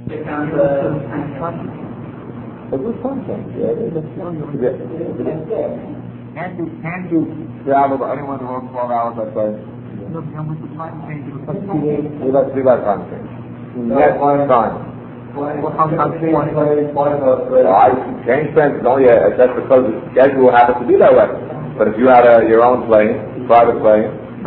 It was something. Can't you travel to anyone who works 12 hours, let's say? No, with the time change, it was We let time change. That's one time. I change plans only that's because the schedule happens to be that way. But if you had your own plane, private plane,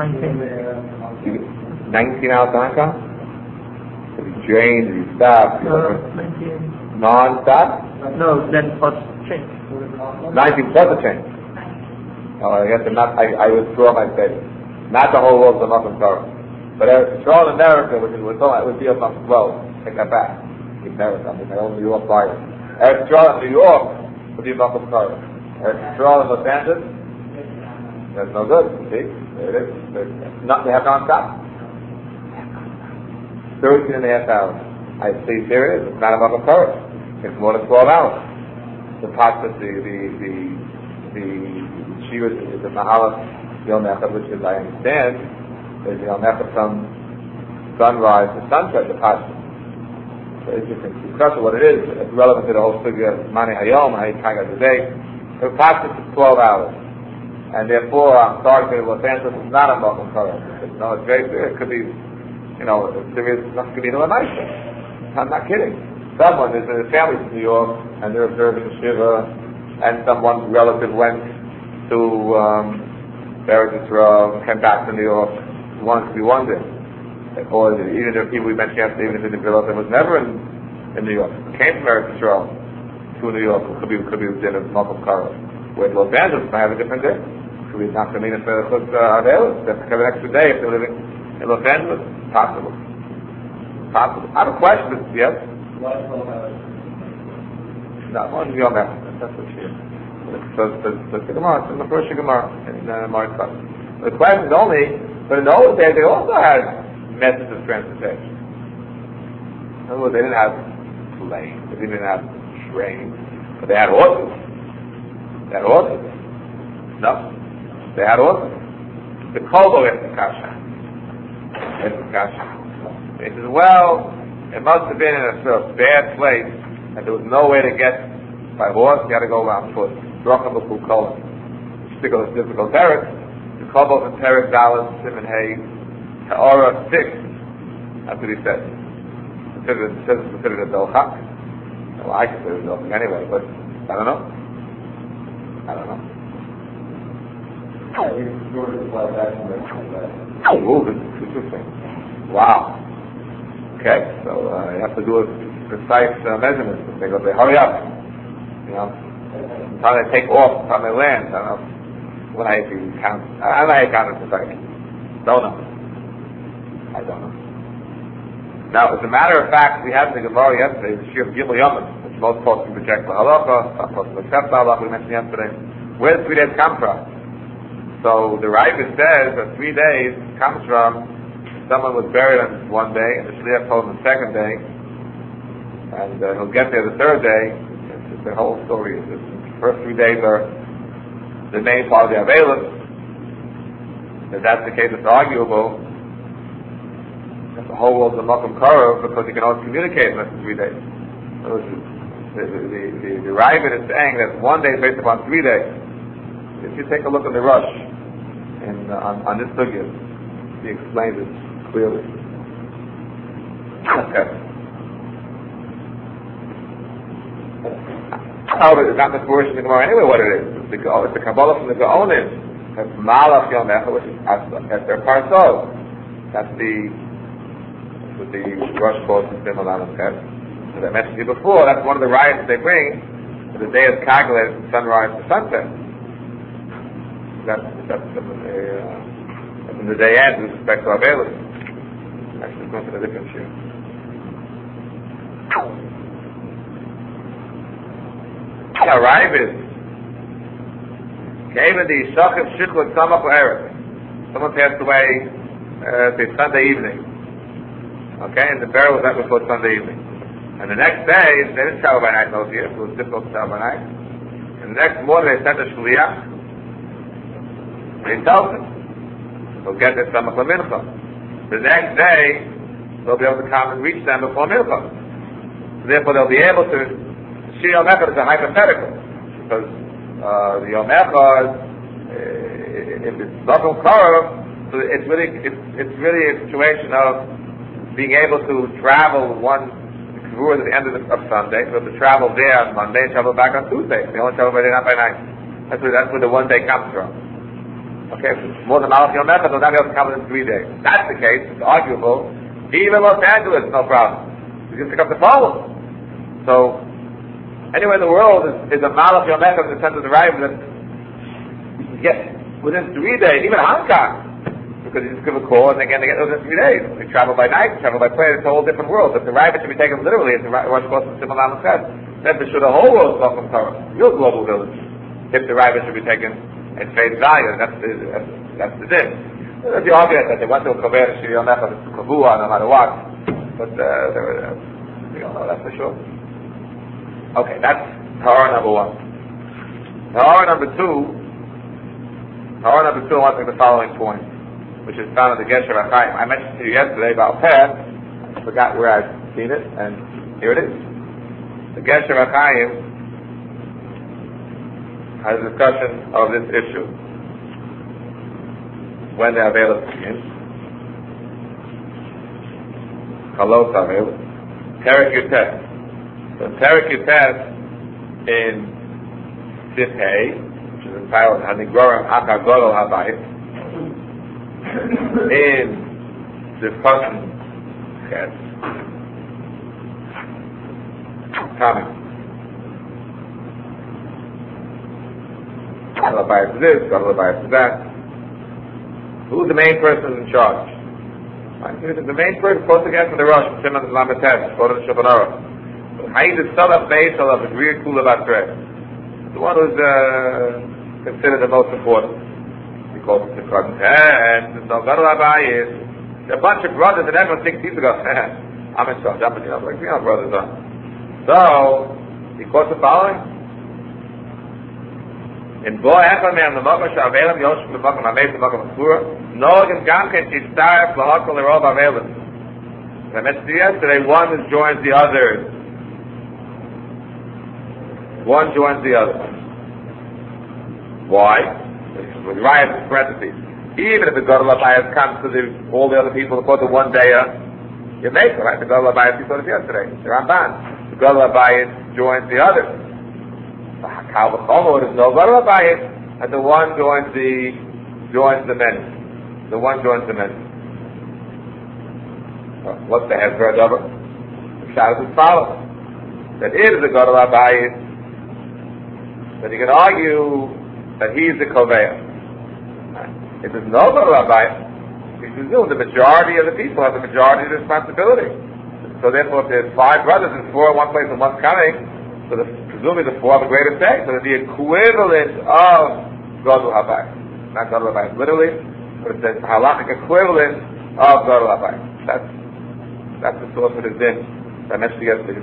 19 hours time count? If you change, if you stop, non-stop? No, then plus change. 19 plus a change. I guess I withdraw my statement. Not the whole world of Muslim Torah. But Israel in America, which we're talking about, would be about 12. Take that back. America, my own New York fire. Israel in New York would be about Torah. Israel in Los Angeles, that's no good. See? There it is. They have non-stop. 13 and a half hours. I see serious. It's not about Torah. It's more than 12 hours. The Pasuk, the Shiva, the Mahalach Yom Echad, which is, I understand, is Yom Echad from sunrise to sunset, the Pasuk. So it's interesting. Because of what it is, it's relevant to the whole figure of Mani Hayom, how you try to today. The Pasuk is 12 hours. And therefore, I'm sorry to Los Angeles is not a Muslim Torah. No, it's very serious. It could be, there is nothing to be no nicer. I'm not kidding. There's a family from New York, and they're observing Shiva, and someone's relative went to Eretz Yisrael, came back to New York, wanted to be wondering. Or even the people we mentioned yesterday, even if the girl that was never in New York, came from Eretz Yisrael to New York, could be within a Malcolm Kara. Where Los Angeles might have a different day. Could be not coming in for the Chutz Avela. They have to come an extra day if they're living in Los Angeles. Possible. I have a question, yes? No, one Yom Echad. That's what she is. So the Gemara, in the first Gemara, in Marikot. The question is only, but in the old days they also had methods of transportation. In other words, they didn't have planes, they didn't have trains, but they had horses. They had horses. No, they had horses. The Kobo is the Kasha. He says, well, it must have been in a sort of bad place, and there was no way to get by horse. You had to go around foot. Dracham of Kukola. Difficult Derek. The Kobo and Terek Dallas, Simon Hay, Ta'ora 6. That's what he said. Considered a Dolchak. Well, I consider it a Dolchak anyway, but I don't know. Oh, this is interesting. Wow. Okay, so you have to do a precise measurement. They go, hurry up. How they take off from their land. I don't know. What I can count. I don't know how you count it precisely. Don't know. I don't know. Now, as a matter of fact, we had in the Gemara yesterday the Shir of Gimel Yomim, which most folks can reject the halacha, some folks can accept the halacha, we mentioned yesterday. Where does 3 days come from? So the Raiva says that 3 days comes from someone was buried on one day, and the Shliach told him the second day, and he'll get there the third day. It's the whole story. The first 3 days are the main part of the Avelis. If that's the case, it's arguable that the whole world's a Makom Kara because you can only communicate in less than 3 days. So the Raiva is saying that 1 day is based upon 3 days. If you take a look at the Rush on this figure, he explains it clearly. Okay. However, it's not the verse in the Gemara anyway what it is. It's the Kabbalah from the Gaonim. That's Malach Yom Echad, which is at their Parsot. That's what the Rush calls the Simon Alam Ches. As I mentioned to you before, that's one of the riots they bring. The day is calculated from sunrise to sunset. That's when the day ends with respect to Avelis. Actually, it's going to a different share. Now, Rav is came in the Shachim Shiklut Samach Erev. Someone passed away Sunday evening. Okay, and the burial was that before Sunday evening. And the next day, they didn't travel by night those years, it was difficult to travel by night. And the next morning they sent a Shliach. He tells him, he'll get this Samach Mincha. The next day, they'll be able to come and reach them before Mincha. Therefore, they'll be able to. Shir Yom Echad is a hypothetical because the Yom Echad, if it's Bakum Korah, so it's really a situation of being able to travel one Shavuot at the end of Sunday, so to travel there on Monday and travel back on Tuesday. They only travel by day, not by night. That's where the one day comes from. Okay, more than Malach Yom Echad, they'll not be able to come in 3 days. If that's the case, it's arguable. Even Los Angeles, no problem. You can pick up the phone. So, anywhere in the world is a Malach Yom Echad in the sense of the right that you can get within 3 days, even Hong Kong. Because you just give a call and again they get those in 3 days. They travel by night, travel by plane, it's a whole different world. If the Rabbit should be taken literally, it's what's called the Simon Lam said. Then for sure the whole world is welcome Torah. Your global village. If the Rabbit should be taken at face value, that's the din. There's the argument that they went to a Kover and Shir Yom Echad, it's Kavua, no matter what. But we don't know that for sure. Okay, that's Torah number 1. Torah number 2, I want to make the following point, which is found in the Gesher HaChaim. I mentioned to you yesterday about Peh. I forgot where I'd seen it, and here it is. The Gesher HaChaim has a discussion of this issue. When they're available again. Hello, Samuel. Perek Yutet. So Perek Yutet in Sif Hey, which is entitled Hanigorim Aka Godol Habayit, in the first Chet, Tommy. Godol Habayit to this, Godol Habayit to that. Who's the main person in charge? The main person supposed to get from the Rosh, Shimon Lametesh, quoted in Shulchan Aruch. Haid is Salaf Beis Salaf, a Grir Kula Batre. The one who's considered the most important. He calls him the Kohen. And so Gadol Habayis, there are a bunch of brothers, and everyone thinks he's the guy. I'm in charge, like, brothers are. So, he quotes the following. In Bo Echad Me'am L'Mokom Sha'avelim Yoshim L'Mokom HaMeis L'Mokom HaSura Nogin Gamken Shishtaref L'Hakol L'Rov Avelim. As I mentioned to you yesterday, one joins the other. One joins the other. Why? With riot parentheses. Even if the Gadol Habayis comes to all the other people, according to one day, you make it, right? The Gadol Habayis, you saw this yesterday. The Ramban. The Gadol Habayis joins the other. How the Chomo is no Gadol Habayis, and the one joins the many. The one joins the many. What's the Hezbollah Dover? The Shabbos is followed. That is the Gadol Habayis. Then you can argue that he's the Koveya. If there's no Gadol Habayis, you presume the majority of the people have the majority of the responsibility. So therefore, if there's 5 brothers and 4 in one place and one's coming, so presumably the 4 have a greater say. So the equivalent of Gadol Habayis, not Gadol Habayis literally, but it's the halachic equivalent of Gadol Habayis. That's the source of the din that I mentioned yesterday.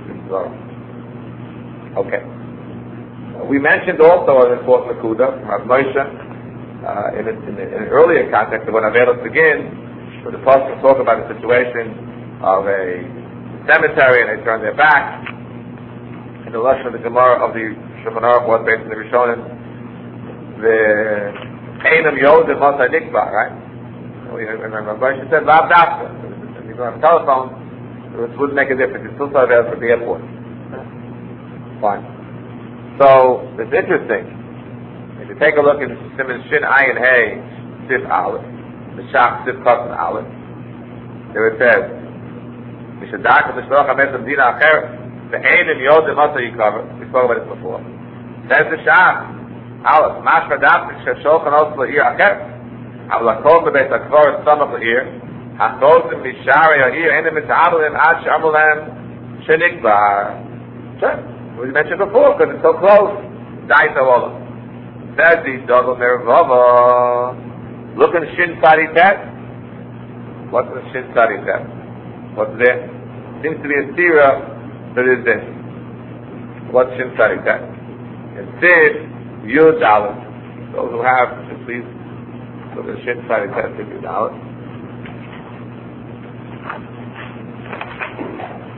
Okay. We mentioned also an important Nakuda from Rav Moshe in an earlier context of when Avelos begin, where the Pasuk talk about the situation of a cemetery and they turn their back. In the lesson of the Gemara of the Shulchan Aruch was based on the Rishonim, the Einam Yodem Mosai Nikba, right? Remember, Moshe said, Lav Dafka. If you go on a telephone, it wouldn't make a difference. You still saw Avelos at the airport. Fine. So, it's interesting. If you take a look in Siman Shin Ayin Hey, Sif Aleph, the Shach Sif Katan Aleph, there it says, Mishadak Mishloch HaMetzim Dina Acher, the Einim Yodim also you cover. We spoke about this before. Says the Shach, Aleph, Mashma Dam Shashochan also La'ir Acher, Avlakol Bebeit HaKvor Samach La'ir, Hachozim Mishari La'ir, Einim Mitzabelim Ad Shamulam Shenikbar. Sure. We mentioned before, because it's so close. Daita Olam. Says the Dogel Mervava. Look in Shin Sadi Tet. What's in Shin Sadi Tet? What's there? Seems to be a sira that is this. What's Shin Sadi Tet? It says Yud Aleph. Those who have, please look at Shin Sadi Tet to Yud Aleph.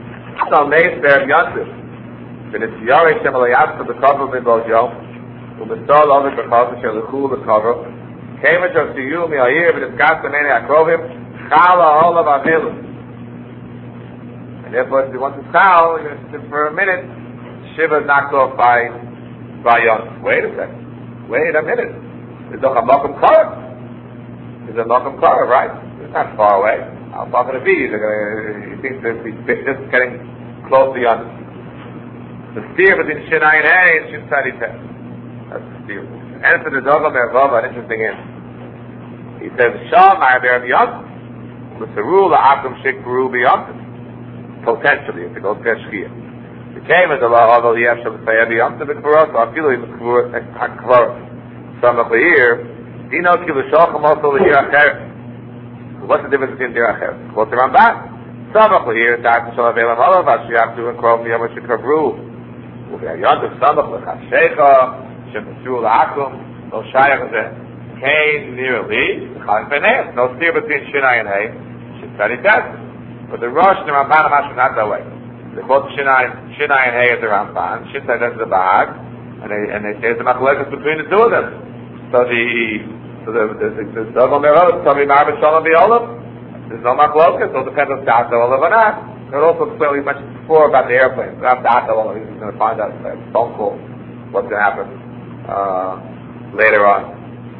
So Meis Berb Yontif. And it's Yarei Shem Alayat for the cover of Mibos Yom. Umestol Ovid Bechaz Asher L'chul the cover. Came at Yom Siyu Mi'ayir V'Niskas B'Meni Akrovim Chala Olav Avilu. And therefore, if you want to chal, you're going to sit for a minute. Shiva is knocked off by Yom. Wait a second. Wait a minute. There's a Makom Korah. There's a Makom Korah, right? It's not far away. How far can it be? He thinks that he's just getting close to Yom. The steer between Shinai and Hey and Shin Tzadi Teh. That's the steer. And for the Dogam Mervava, an interesting answer. He says, Shah Ma'aber Yom, with the rule of Akum Shik Peru B'Yom, potentially, if it goes to Shkia. The came as a law, although he has to say every Yom to be Kvaros, or feel he was Kvaros. Some of the year, he knows Kilu Shochem also the year Acher. What's the difference between the year Acher? Quote the Ramban. Some of the year, Ta'at Shal Avelam Olav, Ashiyach to and Krov Yom Shikavru. Yontif Samach L'Chashecha, Shem Shul Akum, no Shayach Zeh. Came nearly, Chalim Beneim, no steer between Shinai and Hay, Shitzadi Test. But the Rosh and the Ramban are not that way. They quote Shinai and Hay as the Ramban, Shitzai as the Bahag, and they say it's the Machlekes between the two of them. So the Dogam Merod, Tommy Marbet Shalom B'Olav, there's no Machlekes, so it depends on Data Olav or not. It also clearly mentioned before about the airplane. Not Data Olav, he's going to find out a phone call, what's going to happen later on.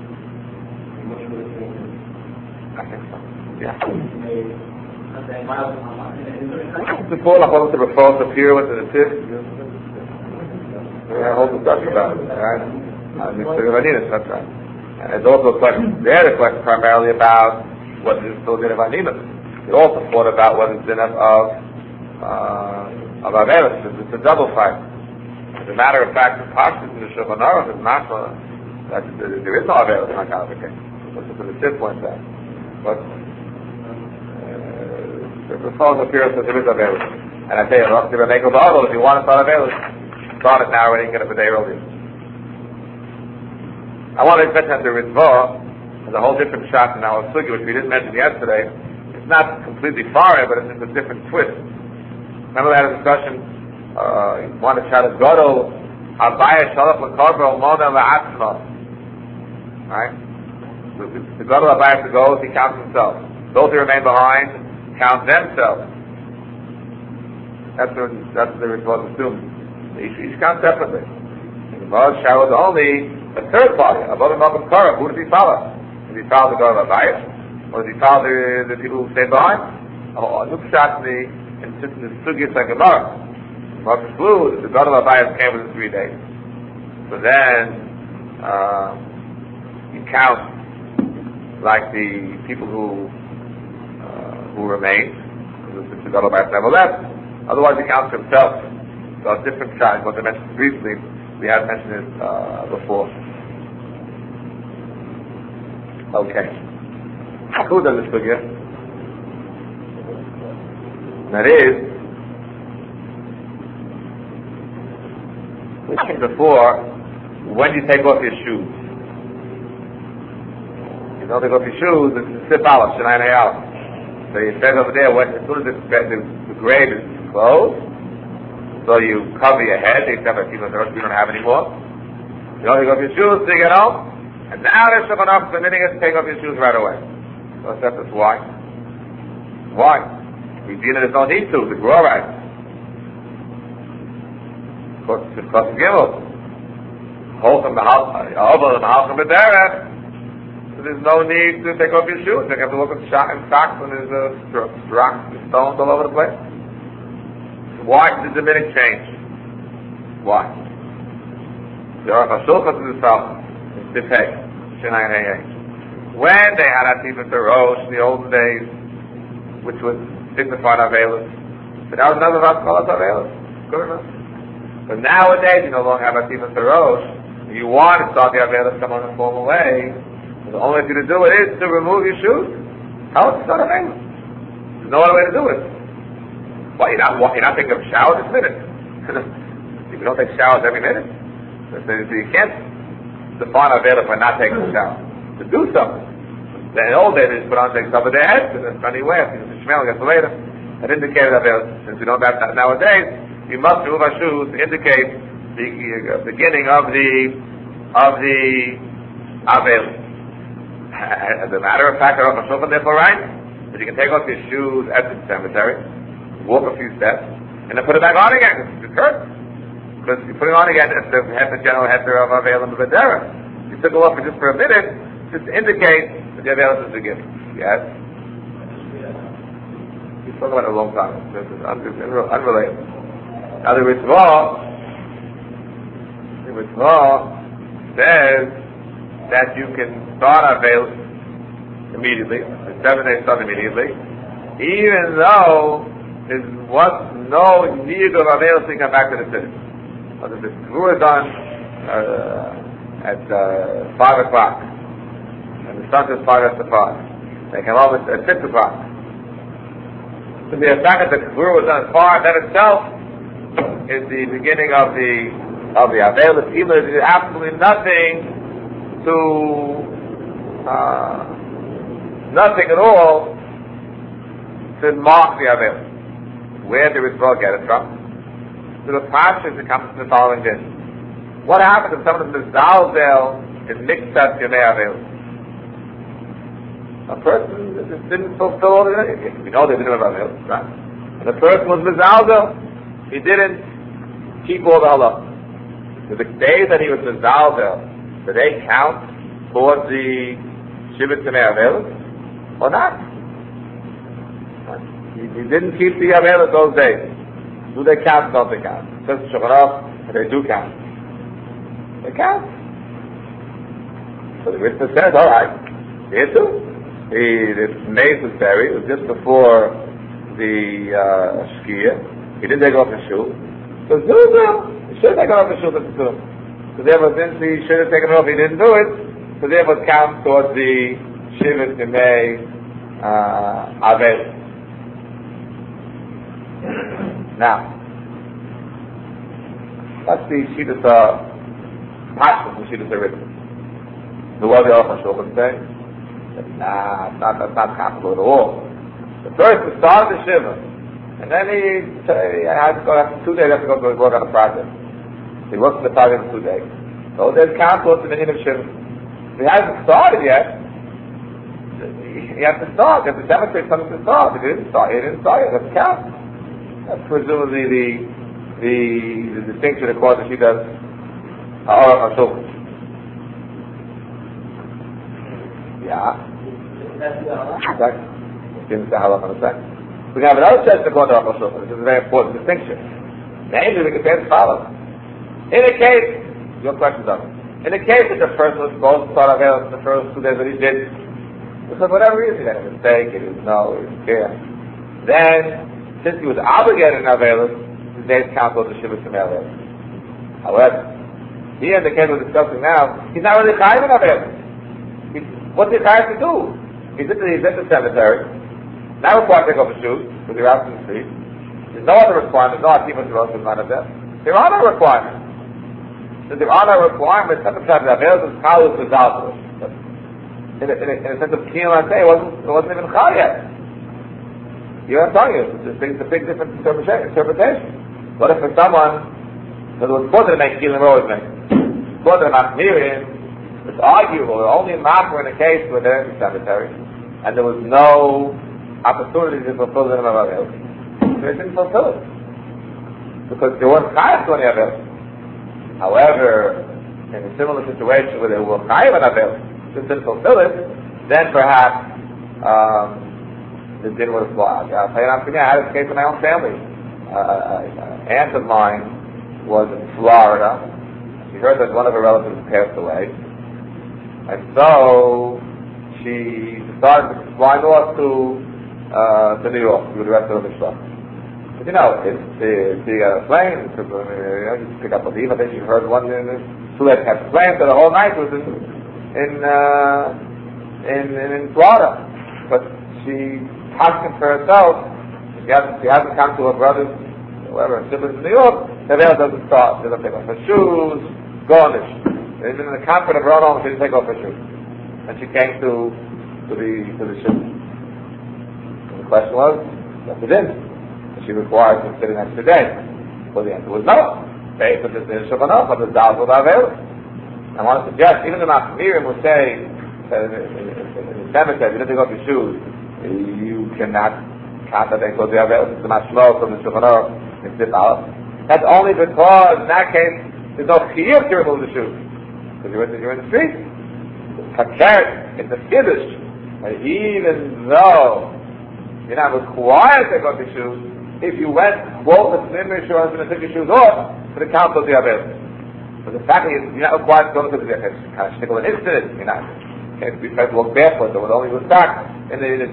I think so. Yeah. Before I wanted to refer to appear with the tip. We had a whole discussion about it, right? That's right. And there's also a question, the other question primarily about what is still din of Animus. We also thought about what is din of Avelis. It's a double fight. As a matter of fact, the Pashtus in the Shulchan Aruch is not that there is no Avelis in HaKalah V'Kein. That's what the tip points out. But the phone appears that there is Avelis. And I tell you, if you want to start Avelis, start it now and you can get it a day earlier. I want to mention that the Ritva has a whole different shot in our Sugi, which we didn't mention yesterday. It's not completely foreign, but it's a different twist. Remember we had a discussion, one of Shadas Godel, Abaya Shalach L'Korbo Mona La'atzma. Right? The Godel Abaya has to go, he counts himself. Those who remain behind count themselves. That's what the Ritva assumes. Each counts separately. And the Moshe was only a third party, Avodah Malkum Korah. Who does he follow? Does he follow the Godel Abaya? Or does he follow the people who stay behind? Look shot in the Sugyas like Gemara. Moshe flew, the Godel Abaya came within 3 days. So then, you count like the people who remain. The Godel Abaya never left. Otherwise, he counts himself. So a different shot. What I mentioned briefly, we had mentioned it before. Okay. Who does this figure? That is, we mentioned before, when you take off your shoes. You don't take off your shoes, it's a sip aleph, shenai aleph. So you said over there, as soon as the grave is closed, so you cover your head, except for people we don't have anymore. You don't take off your shoes till you get home, and now there's someone else permitting us to take off your shoes right away. So that's why. Why? We feel there's no need to grow right. Because Gimel. Holchem B'Halchem B'Derech. So there's no need to take off your shoes. You have to look at socks and there's rocks and stones all over the place. Why did the minute change? Why? The Aruch HaShulchan is itself. It's Sifhei. Shinai Hei. When they had Atifas Rosh in the olden days, which was signified Avelis, but that was never about called Avelis. Good enough. But nowadays, you no longer have Atifas Rosh. You want to start the Avelis come on a formal way. The only thing to do it is to remove your shoes. How is it not Avelis? There's no other way to do it. Why, you're not taking a shower this minute? You don't take showers every minute. So you can't define Avelis by not taking a shower. To do something. Then in the old days they just put on take some of their heads, and that's funny way, I think it's Shmuel gets later. that indicated Avelis. Since we know about that nowadays, we must remove our shoes to indicate the beginning of the Avelis. As a matter of fact, Aruch HaShulchan therefore writes that you can take off your shoes at the cemetery, walk a few steps, and then put it back on again. It's curse. Because you put it on again, it's the general heter of Avelim and Badera. You took it off just for a minute, just to indicate that the Avelis is beginning. Yes? He's talking about it a long time. This is unrelated. Now the Ritzvah says that you can start Avelis immediately, the 7-day start immediately, even though there was no need of Avelis to come back to the city. But the Gvura is done at 5 o'clock, and the sun just started at 5. They come home at 6 o'clock. So the fact that the Gvura was done at 5, that itself is the beginning of the Avelis, even though there's absolutely nothing nothing at all to mark the Avelis. Where did Rizvah get it from? So the Pasha comes to the following day. What happens if someone is Mizalzel is mixed up Yemei Avelis? A person that didn't fulfill all the... We know they didn't have Avelis, right? And the person was Mizalzel. He didn't keep all the halachas. So the days that he was Mizalzel, do they count towards the Shivit Yemei Avelis or not? He didn't keep the Avelis those days. Do they count? Don't they count? Says Shulchan Aruch, they do count. They count. So the Ritva says, all right, here too. It's necessary. It was just before the Shkia. He didn't take off his shoe. So he should take off his shoe. So therefore, since he should have taken it off, he didn't do it. So therefore, it counts towards the Shivit Yemei Avelis. Now, that's the Shittas Pashas, the Shittas Ritva. The what the Aruch HaShulchan say? Nah, that's not comparable at all. The first, the start of the Shiva, and then he had to go after 2 days, to work on a project. He works on the project for 2 days. So there's count towards the minyan of Shiva. If he hasn't started yet, he has to start. If the cemetery is something to start, if he didn't start, it doesn't count. That's presumably the distinction according to she does Aruch HaShulchan. Yeah. Exactly. We'll get into the halach in a second. We have another section according to Aruch HaShulchan, which is a very important distinction. Namely, we can say as follows. In a case, your question's on it. In the case that the person was supposed to start Avelis the first 2 days that he did, because for whatever reason he had a mistake, he didn't know, he didn't care, then, since he was obligated in Avelis, his days count towards the Shivit Yemei Avelis. However, here in the case we're discussing now, he's not really chayav in Avelis. What's he chayav to do? He's at the cemetery, not required to take off his shoes, because you're out in the street. There's no other requirement, no Ativas Rosh is not of them. There are no requirements. So there are no requirements. Sometimes the Avelis is Chalus Mizalzel. In a sense of Kiyum Aseh, it wasn't even Chal yet. You know what I'm telling you? It's a big different interpretation. What if for someone, that was supposed to make Kiyum always make, supposed to not near him, it's arguable. Only Machmer in a case where they're in the cemetery, and there was no opportunity to fulfill the name of Avelis. So they didn't fulfill it. Because there wasn't Chayav to any Avelis. However, in a similar situation where they were Chayav on Avelis, just didn't fulfill it, then perhaps the din would apply. I'll tell you not to me, I had a case in my own family. An aunt of mine was in Florida. She heard that one of her relatives passed away. And so she decided to fly north to New York with the rest of the stuff. But you know, she got a plane, just pick up a leave. I think she heard one in the Suez had a plane, so the whole night was in Florida. But she asking for herself, she hasn't come to her brothers, whoever, siblings in New York, the veil doesn't start. She doesn't take off her shoes, garnish. Even in the comfort of her own home, she didn't take off her shoes. And she came to the ship. And the question was, what's it in? she required to sit an extra day? Well, the answer was no. Based on this Shulchan Aruch, but the Dal will avail. I want to suggest, even the Machmirim will say, in the cemetery, if you didn't take off your shoes, you cannot count that they close the avail. It's the Mashmo from the Shulchan Aruch in Sif Aleph. That's only because, in that case, there's no chiyuv to remove the shoes. Because you're in the street. Hakeret, it's a kiddush. Even though you're not required to take off your shoes, if you went, quote the swim insurance and took your shoes off, for the count of the avail. But the fact is, you're not required to go to the kind of shtickle an incident. You're not. You can't be trying to walk barefoot. It would only go stuck in the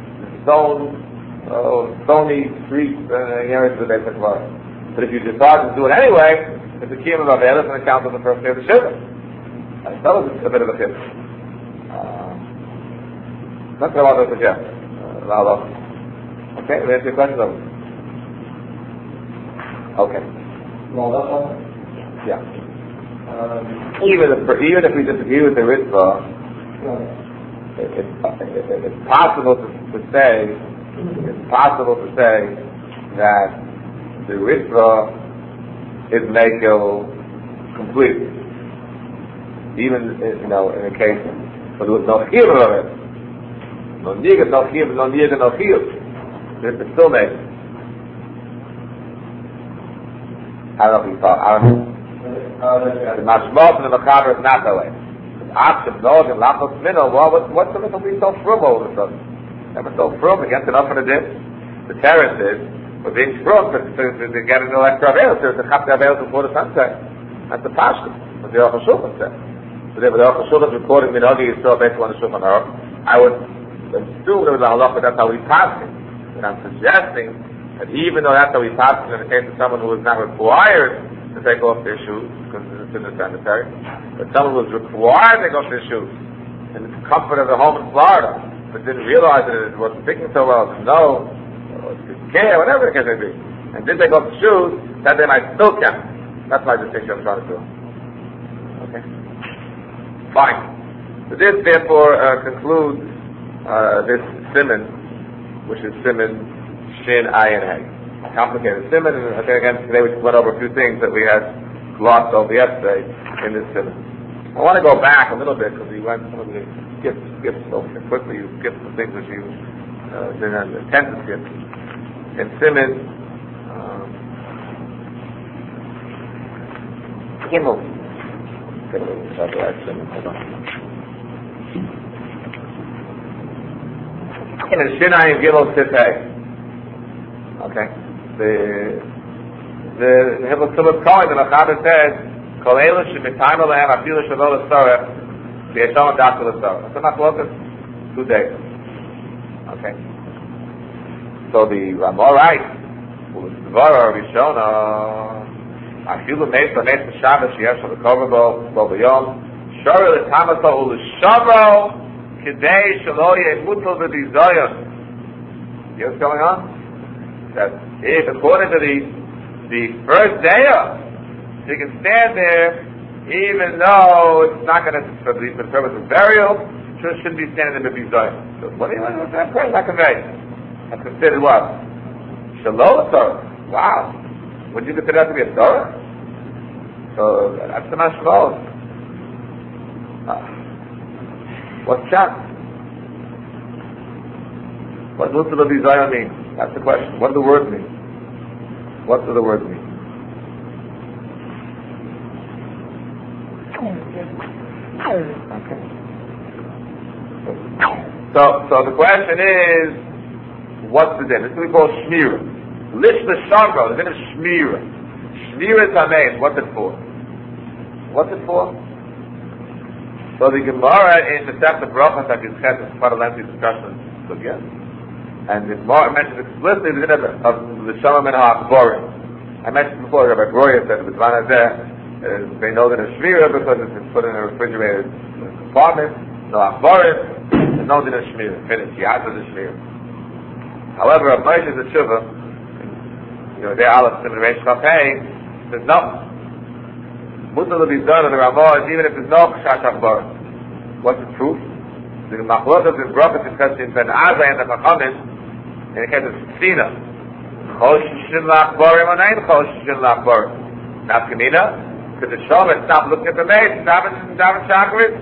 stony street areas of the basic law. But if you decide to do it anyway, it's a kiyum of avail, it's going to count as the first day of the shiva. I thought it was a bit of a kid. Not going to suggest. Okay, we have your questions over. Okay. Well, that one? Yeah. Even if we disagree with the Ritva, it's possible to say that the Ritva is Mekel complete. Even in a case where there was no chiyuv of it, no nigga, no chiyuv, no nigga, no chiyuv, it's still Mekel. I don't know if you thought. The mashmos and the mechaber is not that way. Akshem, nog, and lachos minno. What's the little be so frum all of a sudden? Never so frum against enough for the din. The terrace is we're being frum to get an electro avail, to chap the avail before the sunset. That's the pashto. What the Aruch HaShulchan said. So therefore, the Aruch HaShulchan is reporting minhagi Yisrael based on the Shulchan Aruch. I would assume there was a halacha that's how we pass it. And I'm suggesting that even though that's how we pass it in the case of someone who is not required to take off their shoes, because it's in the cemetery, but someone who was required to take off their shoes in the comfort of their home in Florida, but didn't realize that it wasn't fitting so well, didn't know, or didn't care, whatever the case may be, and didn't take off the shoes, that they might still count. That's my distinction I'm trying to do. Okay? Fine. So this therefore concludes this simon, which is simon Shin Ayin Hay. Complicated simon, and again today we just went over a few things that we had glossed over yesterday in this simon. I want to go back a little bit because we went some of the skips so quickly. You skipped the things that you didn't intend to skip. In simon Kimmel. In the Shin Ayin Gimel Sifei. Okay. The Hibbel Tzilub Kohen, the Mechaber says, Kol Eila Shemitayim Alehem Afilu Shavol L'Sorech V'Yeshom Adatu L'Sorech. That's enough focus. 2 days. Okay. So the Ramah writes, U'Dvara Rishona Afilu Meisa Meisa Shabbos Sheyesh L'Kover Bo B'Yom Shori L'Tamaso U'L'Shavro K'dei Shelo Yemutel V'Bizayon. You know what's going on? That if according to the first day so you can stand there even though it's not going to for the purpose of burial, just shouldn't be standing in the bizayon. So what do you want to that prayer? Not conveyed. That's considered what? Shalom Torah. Wow. Would you consider that to be a Torah? So that's the mashmos. What's that? What does the bizayon mean? That's the question. What do the words mean? What do the words mean? Okay. So the question is, what's the din? This is what we call shmira. Lish l'shamro, the din of shmira. Shmira is hamein. What's it for? What's it for? So the Gemara in the Masechta Brachos that is quite a lengthy discussion. So yes. And the Gemara mentions explicitly the din of the Shama Min HaAchborim. I mentioned before, Rabbi Gloria said the B'zman Hazeh, they know that it's Shmira because it's put in a refrigerated compartment, no Achborim, and no din of Shmira. Finished. Yad is Shmira. However, Rav Moshe Zetshuva, their Aleph Simon Reish Chafei, says no. Mutar will be done in the Ramah even if there's no Chash Achborim. What's the proof? The Machlokes in Brachos discussed in Ben Azai and the Chachamim, in the case of Sina. Choshen Lachborim or Nain Choshen Lachborim. Nafkamina, because the Shomer stopped looking at the maid, Daven Chakrit.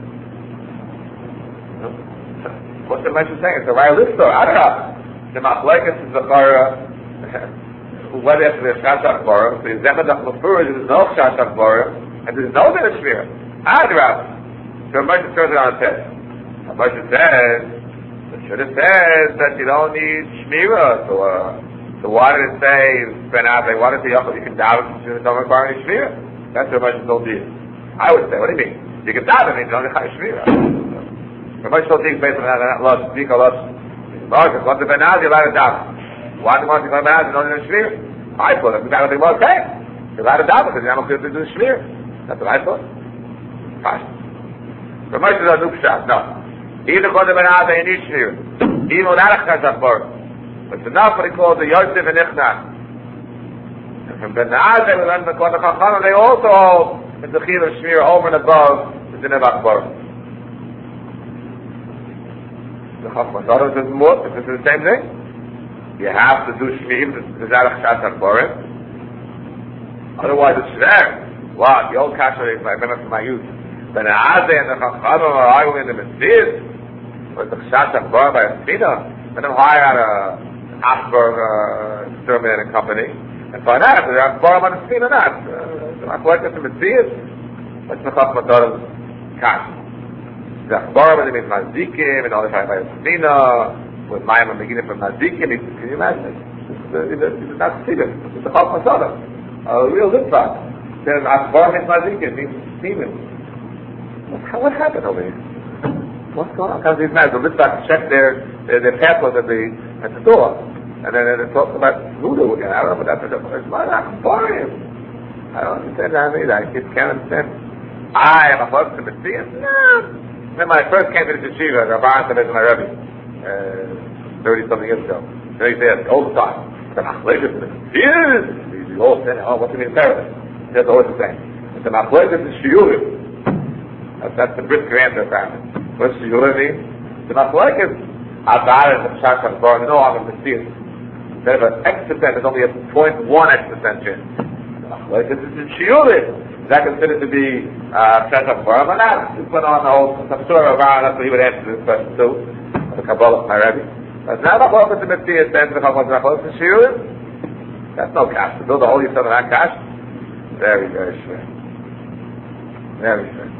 What's the Meshach saying? It's a right list, though. I don't know. The Machlekes is the Chara, whether it's the Shashach Borim, the Zemedach Lefur, there's no Shashach Borim, and there's no Din of Shmir. I'd rather. So Meshach turns it on its head. Meshach says, it should have said that you don't need Shmira, so why did it say, Ben Avay, why did it say, you can daven, you don't require any Shmira? That's what Meshach told you. I would say, what do you mean? You can daven, you don't require Shmira. So Meshach told you based on that loss, speak a loss. Marcus, what's the Ben Avay, you're allowed to daven. Why do you want to go to Ben Avay, you don't need a Shmira? I thought it was going to be okay. You're allowed to daven, because you're not going to do Shmira. That's what I thought. Fine. So Meshach is a new shot, no. Even when the Ben Avay in each year, even without a Chazak Bar, it's enough what he calls the Yosef and Ichnan. And from Ben Avay, we learn the Kohen Chacham, they also hold in the Chil of Shmir over and above the Din of Akbar. The Chacham Zadon says more, this is the same thing. You have to do Shmir, without a Chazak Bar. Otherwise it's there. What? The old Kasha, I remember from my youth. Ben Avay and the Chacham are arguing in the Messiah. But the Shashach Bar by a Sfina, let them hire out a Asperg exterminating company and find out if they're Bar on a Sfina or not. I'm working to Messiah. What's the Chacham Zadon Kash? The Bar when they mean Mazikim and all the time by a Sfina with Mayim and beginning from Mazikim. Can you imagine? It's not Sfina. It's the Chacham Zadon. A real litvak. Then Asbar means Mazikim, means Sfina. What happened over here? What's going on? Because these men, the litvak check their passports at the door, and then they talk about voodoo again. I don't know what that's about. It's not Akbarim. I don't understand that either. I just can't understand. I am a husband to Messiah? No. When I first came to the yeshiva, the Rabban said to my Rebbe, 30-something years ago. So he said, all the time, the Machlekes is Messiah. He all said, oh, what's the meaning of paradise? He says always the same. The Machlekes is Shiurim. That's the brisker answer, apparently. What's the Shiurim mean? The Machlekes Abar and the Shashach Bar, no longer Messiah. Instead of an X%, there's only a 0.1 X% chance. The Machlekes is Shiurim. Is that considered to be Shashach Bar or not? This went on the whole, I'm sure Abar, that's what he would answer this question too. The Kabbalah, my Rebbe. But now the Machlekes is Messiah, stands the Machlekes is Shiurim. That's no cash. To build a whole Yisrael on that cash, very, very strange. Very strange.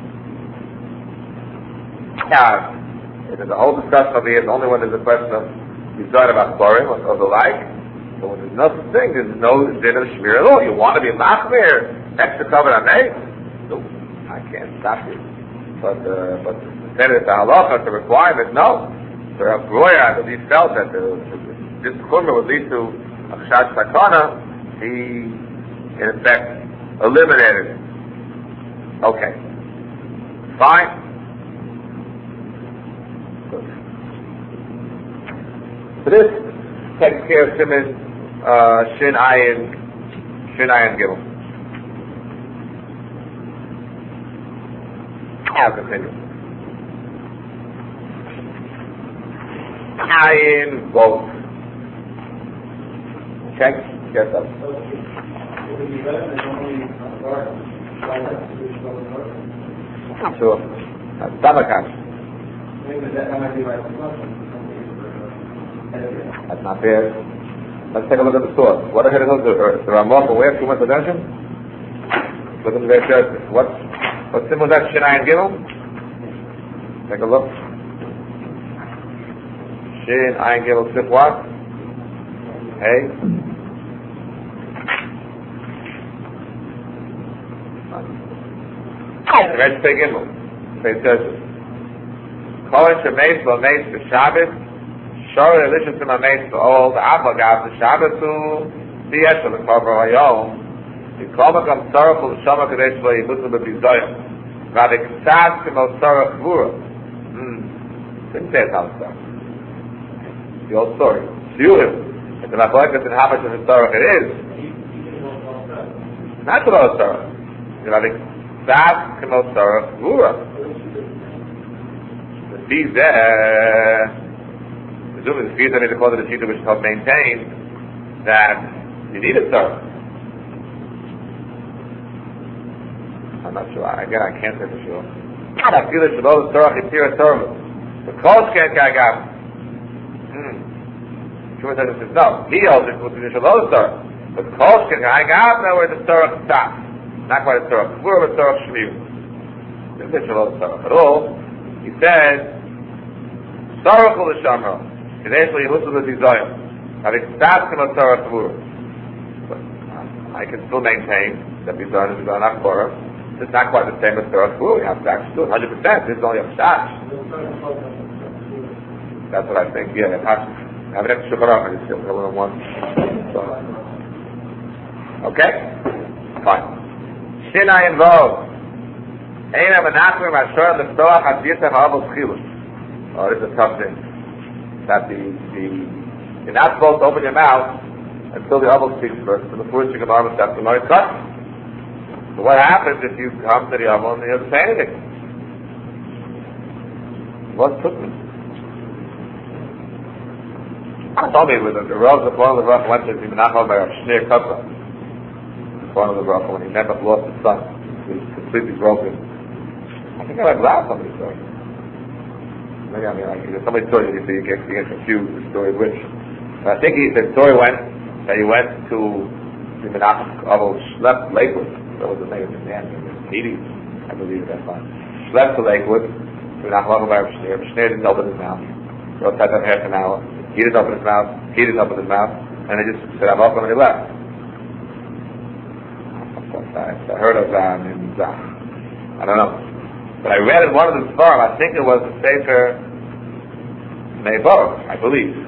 Now, the whole discussion over here is only when there's a question of Yisrael about Borim or the like. But when there's no such thing, there's no din of Shmir at all. You want to be Machmir, extra covered on me? No, I can't stop you. But the halacha, the requirement, no. The Rav Breuer, he felt that this chumrah would lead to a Chash Sakana. He, in effect, eliminated it. Okay. Fine. So this takes care of Siman Shin Ayin Gimel. I'll continue. Ayin Vov. Check. Yes, sir. Sure. Tabakash. That's not fair. Let's take a look at the source. What ahead of the Ramah aware too much attention? Look at the very carefully. What symbol is that? Shin Ayin Gimel? Take a look. Shin Ayin Gimel Sif what? Hey. Let's take Gimel. Pay attention. Kohen Shemeis Lameis B'Shabbat. Shor Elishas in my mates for all the Abagav, the Shabbat to the Yeshua, the Korban Hayom. The Korban sorrowful Shama Kadesh Lo Yibutu B'Bizoyim. Radik Sad Kimo Sorah Kvura. Didn't say it how it's done. The old story. Shiurim. It's an Machlekes and how much of a Sorah it is. Not the old Sorah. Radik Sad Kimo Sorah Kvura. The fees there. Presumably the fees that need to call it a shita which is called maintained. that you need a Torah. I'm not sure. Again, I can't say for sure. I feel it's below the Torah, it's here a Torah. The Kol Shken Kagam. Shmuel says, no, he holds it with the below the Torah. But Kol Shken Kagam, now where the Torah stops. Not quite a Torah. We're a Torah Shmiu. It's below the Torah. But all, he says, Torah Kol Shamro. Today, so you listen to the Zion. Having stopped him a Torah Tvur. But I can still maintain that the Zion is not Torah. It's not quite the same as Torah Tvur. We have to actually do it 100%. This is only a shot. That's what I think. Yeah, I have an extra Shulchan. I just feel a little one. Okay? Fine. Shinai involved. Eina menachmim ashor leftoach ad yitach ha'avos chilus. Oh, this is a tough thing. That you're not supposed to open your mouth until the avos speaks first. And the first thing of avos that's the Lord cut. So what happens if you come to the avos and you don't say anything? What took me? I told me with the Rav, one of the Rav went to the Menachem by Rav Shneur Kappa. One of the Rav, when he never lost his son, he was completely broken. I think I might laugh somebody story. Maybe somebody told you, you get confused the story which. But I think the story went that he went to the Menachem Avos, left Lakewood. That was the name of the man. Edie, I believe at that time. Left to Lakewood. The Menachem Avos by Rav Shneur. Shneur didn't open his mouth. Rav sat there half an hour. He didn't open his mouth, he didn't open his mouth, and they just said, I'm open, and he left. I heard of that, I don't know. But I read in one of the Sfarim, I think it was the Sefer Meibor, I believe.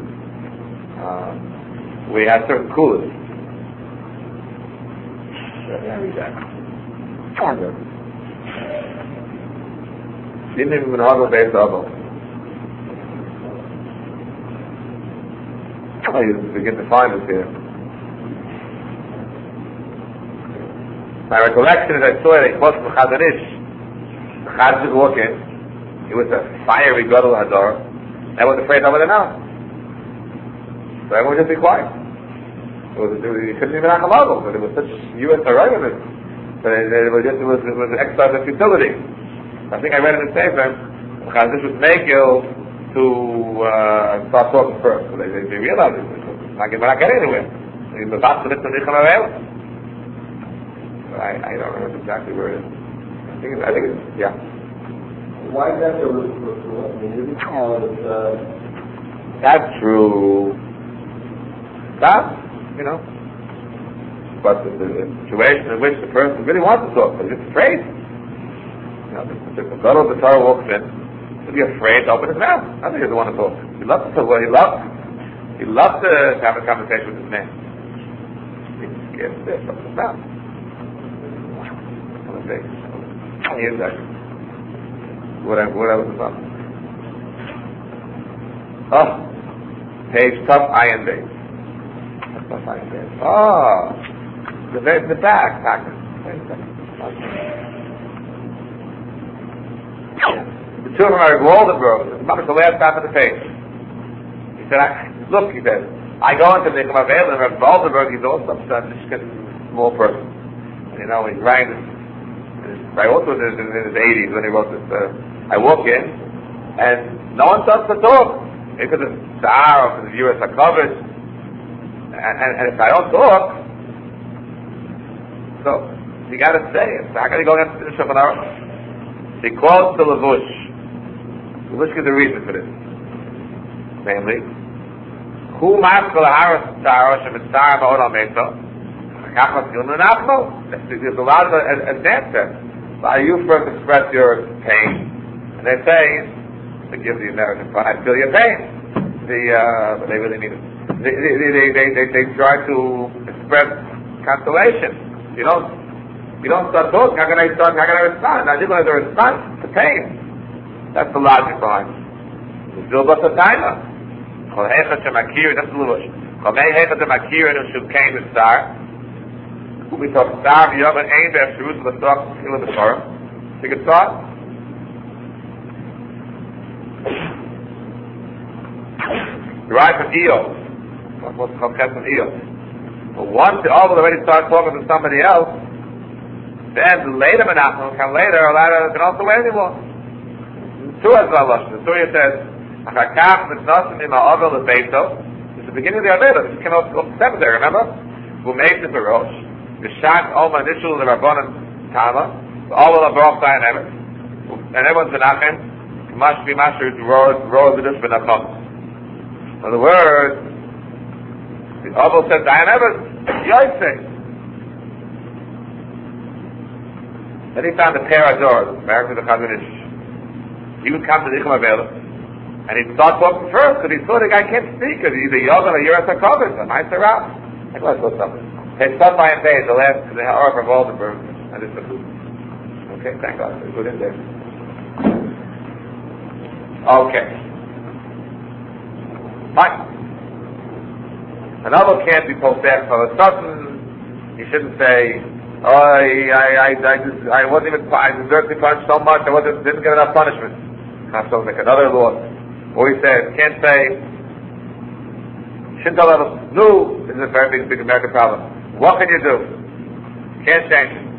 We had certain coolers. Let me read that. Didn't even know based on you begin to find it here. My recollection is I saw it close to Chazanish. The Chazanish walk in. He was a fiery Gadol Hadar. I was afraid to open the mouth. So everyone would just be quiet. He couldn't even knock a level, but it was such U.S. arrival. But it was an exercise of futility. I think I read in the Sefer, the Chazanish would make you to start talking first. So they realized we're not getting anywhere. I don't remember exactly where it is. I think it's, yeah. Why is that so That's true. That's, but the situation in which the person really wants to talk, but he's afraid. The God of the Torah walks in, to be afraid to open his mouth. I think he doesn't want to talk. He loves to talk. He loves to have a conversation with his man. He's scared to open his mouth. On the face. Here's that. What else is up? Oh, page Tough Iron Base. Tough Iron Base. Oh, the back. The two of them are Waldenberg. The last half of the page. He said, look, he said, I go into the Nichamavel and Rabbi Waldenberg, he's also a small person. And he's writing this. I also in his 80s when he wrote this. I walk in, and no one starts to talk. Because it's Sahara, because the viewers are covered. And if I don't talk, so you got to say it. So how can you go against the Shulchan Aruch? He quotes the Lavush. Lavush gives a reason for this. Namely, who maskal haras taro shemitzar ba'olam meso? Kachas gilnu nachmo. There's a lot of as Dan said. You first express your pain, and they say, to give the American fun, I feel your pain. But they really mean it. They try to express consolation. You don't start talking. How can I respond? Now you're going to respond to pain. That's the logic behind it. The Zilbas Atayma. Kol Hecha Shemakir, that's the little. Kol Mei Hecha Shemakir, and Shukain Star. We talk Star, Yom, and Ein, Be'ef Shirut, let's talk Kila B'Torah. You can start. Derived from Eos. What's called Ches from Eos? But once the Oval already starts talking to somebody else, then later Menachem can later allow can also learn anymore. Surah is Allah. The Surah says, "Achakach mitnasim im ha'ovel lebeito." It's the beginning of the Aveda. This came up the cemetery. Remember? Who made the Barosh? The Shak Oma Nishul the Rabbanan Tama. All of the Baruch Dayan Emes, and everyone's Menachem. Must be mastered roars the Dush Benakom. In other words, the Oval said Dayan Emes, Yosef. Then he found a pair of doors, married to the Chazon Ish. He would come to the Icham Avela, and he'd start talking first, because he saw the guy can't speak, because he's a Yogan or Yeras HaKovis, a nicer out. Like, let's go something. Hey, stop by and pay the last, the hour from Oldenburg, and this is the food. Okay, thank God, it's good in there. Okay. Fine. Another can't be posted for a sudden, he shouldn't say, I wasn't even, I deserved to be punished so much, didn't get enough punishment. Have to make another law. Or he said, can't say, shouldn't tell others, no, this is a very big American problem. What can you do? Can't change it.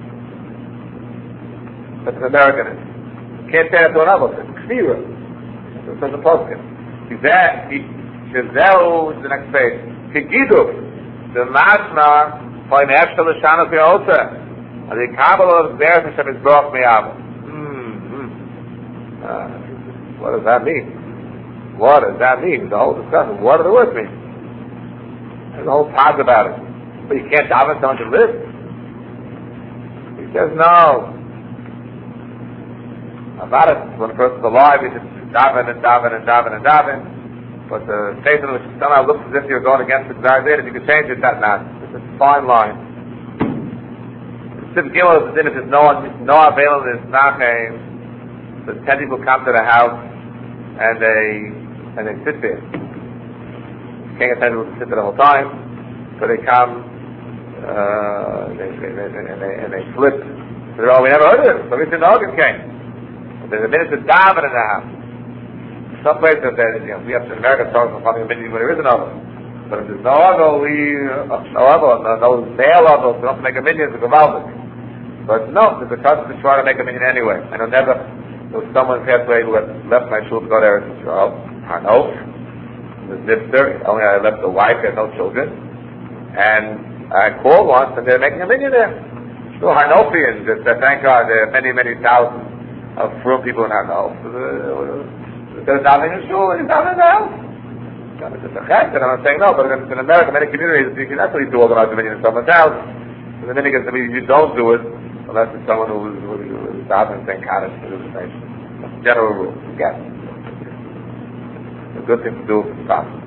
That's an American. Can't say that to another. It's clear. It's a posting. Shizeu is the next page. Kigidu, the Mashma, for an extra Lashana Fiyosa. And the Kabbalah of Beres Hashem is brought me out. What does that mean? What does that mean? The whole discussion. What do the words mean? There's a whole talk about it. But you can't daven someone to live. He says no. About it, when a person's alive, you just daven and daven and daven and daven. But the Satan somehow looks as if you're going against the Gzar, if you can change it, that's not. It's a fine line. Sif Gimel is in if there's no available in Nachem. So 10 people come to the house and they sit there. You can't get 10 people to sit there the whole time, so they come and they flip. So they're we never heard of it. So we said the August came. But there's a minute to daven in the house. Some places we have in America talking about finding a minyan when there is an oven. But if there's no oven, no male oven, we don't make a minyan to go out. But no, there's a custom to try to make a minyan anyway. I know never. There was someone passed away who had left my shul to go there. I know. The nifter, only I left the wife, I had no children. And I called once and they're making a minyan there. So Hanofians, thank God, there are many, many thousands of frum people in Hanof. They're down in the shul and he's down in the house. It's a fact, and I'm not saying no, but in America, many communities, you can actually do organize a minyan in someone's house. And the minyan gets to me, you don't do it unless it's someone who is davening saying Kaddish for the nation. That's a general rule. Yes. It's a good thing to do if it's possible.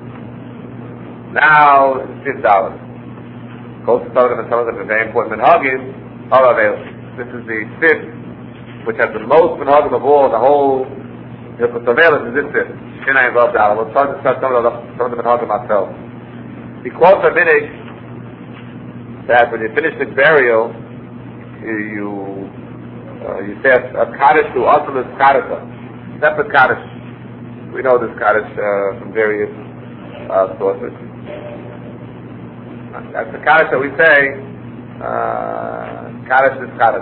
Now, $6. Goes to some of them, and some of them are very important. Minhagim are available. This is the fifth, which has the most minhagim of all, the whole. If it's available, is this fifth. Shinai involved out. We'll try to discuss some of the minhagim ourselves. He quotes a minhag that when you finish the burial, you say a Kaddish to Asalas Kaddish, separate Kaddish. We know this Kaddish from various sources. That's the Kaddish that we say, Kaddish is Kaddish.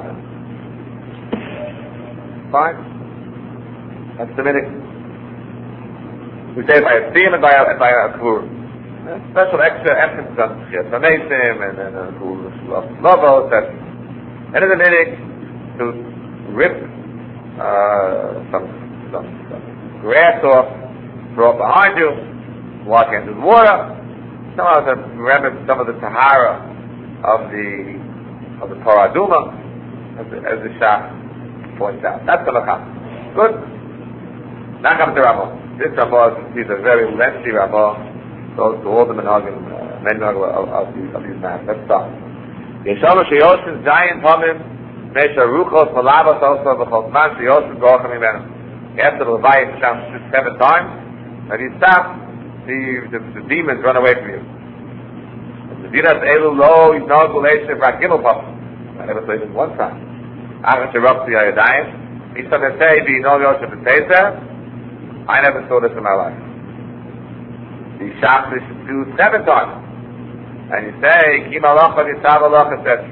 Fine? That's the minhag. We say it by a theme and by a kvur. Special extra emphasis on Chiyas HaMeisim and Lovo, etc. And in the minhag to rip some grass off, throw it behind you, walk into the water. Somehow to remember some of the Tahara of the Torah Duma, as the Shah points out. That's the Lacham. Good. Now comes the Ramah. This Ramah is a very lengthy Ramah. Goes to all the minhagim, of these men. Let's start. Yeshama sheyoshin zayin tomim mesha ruchos malabas also b'chol man sheyoshin go'achim imenu. After the Levayim shams 7 times, and you stop, the demons run away from you. The dinas elu lo yisnog v'leishin v'rak gimel papa. I never said it one time. Achas sherok to yayadayim. He said to say, be no yoshin b'teisah. I never saw this in my life. The Shabbos do 7 times. and you say, Ki malacha v'tav alacha, etc.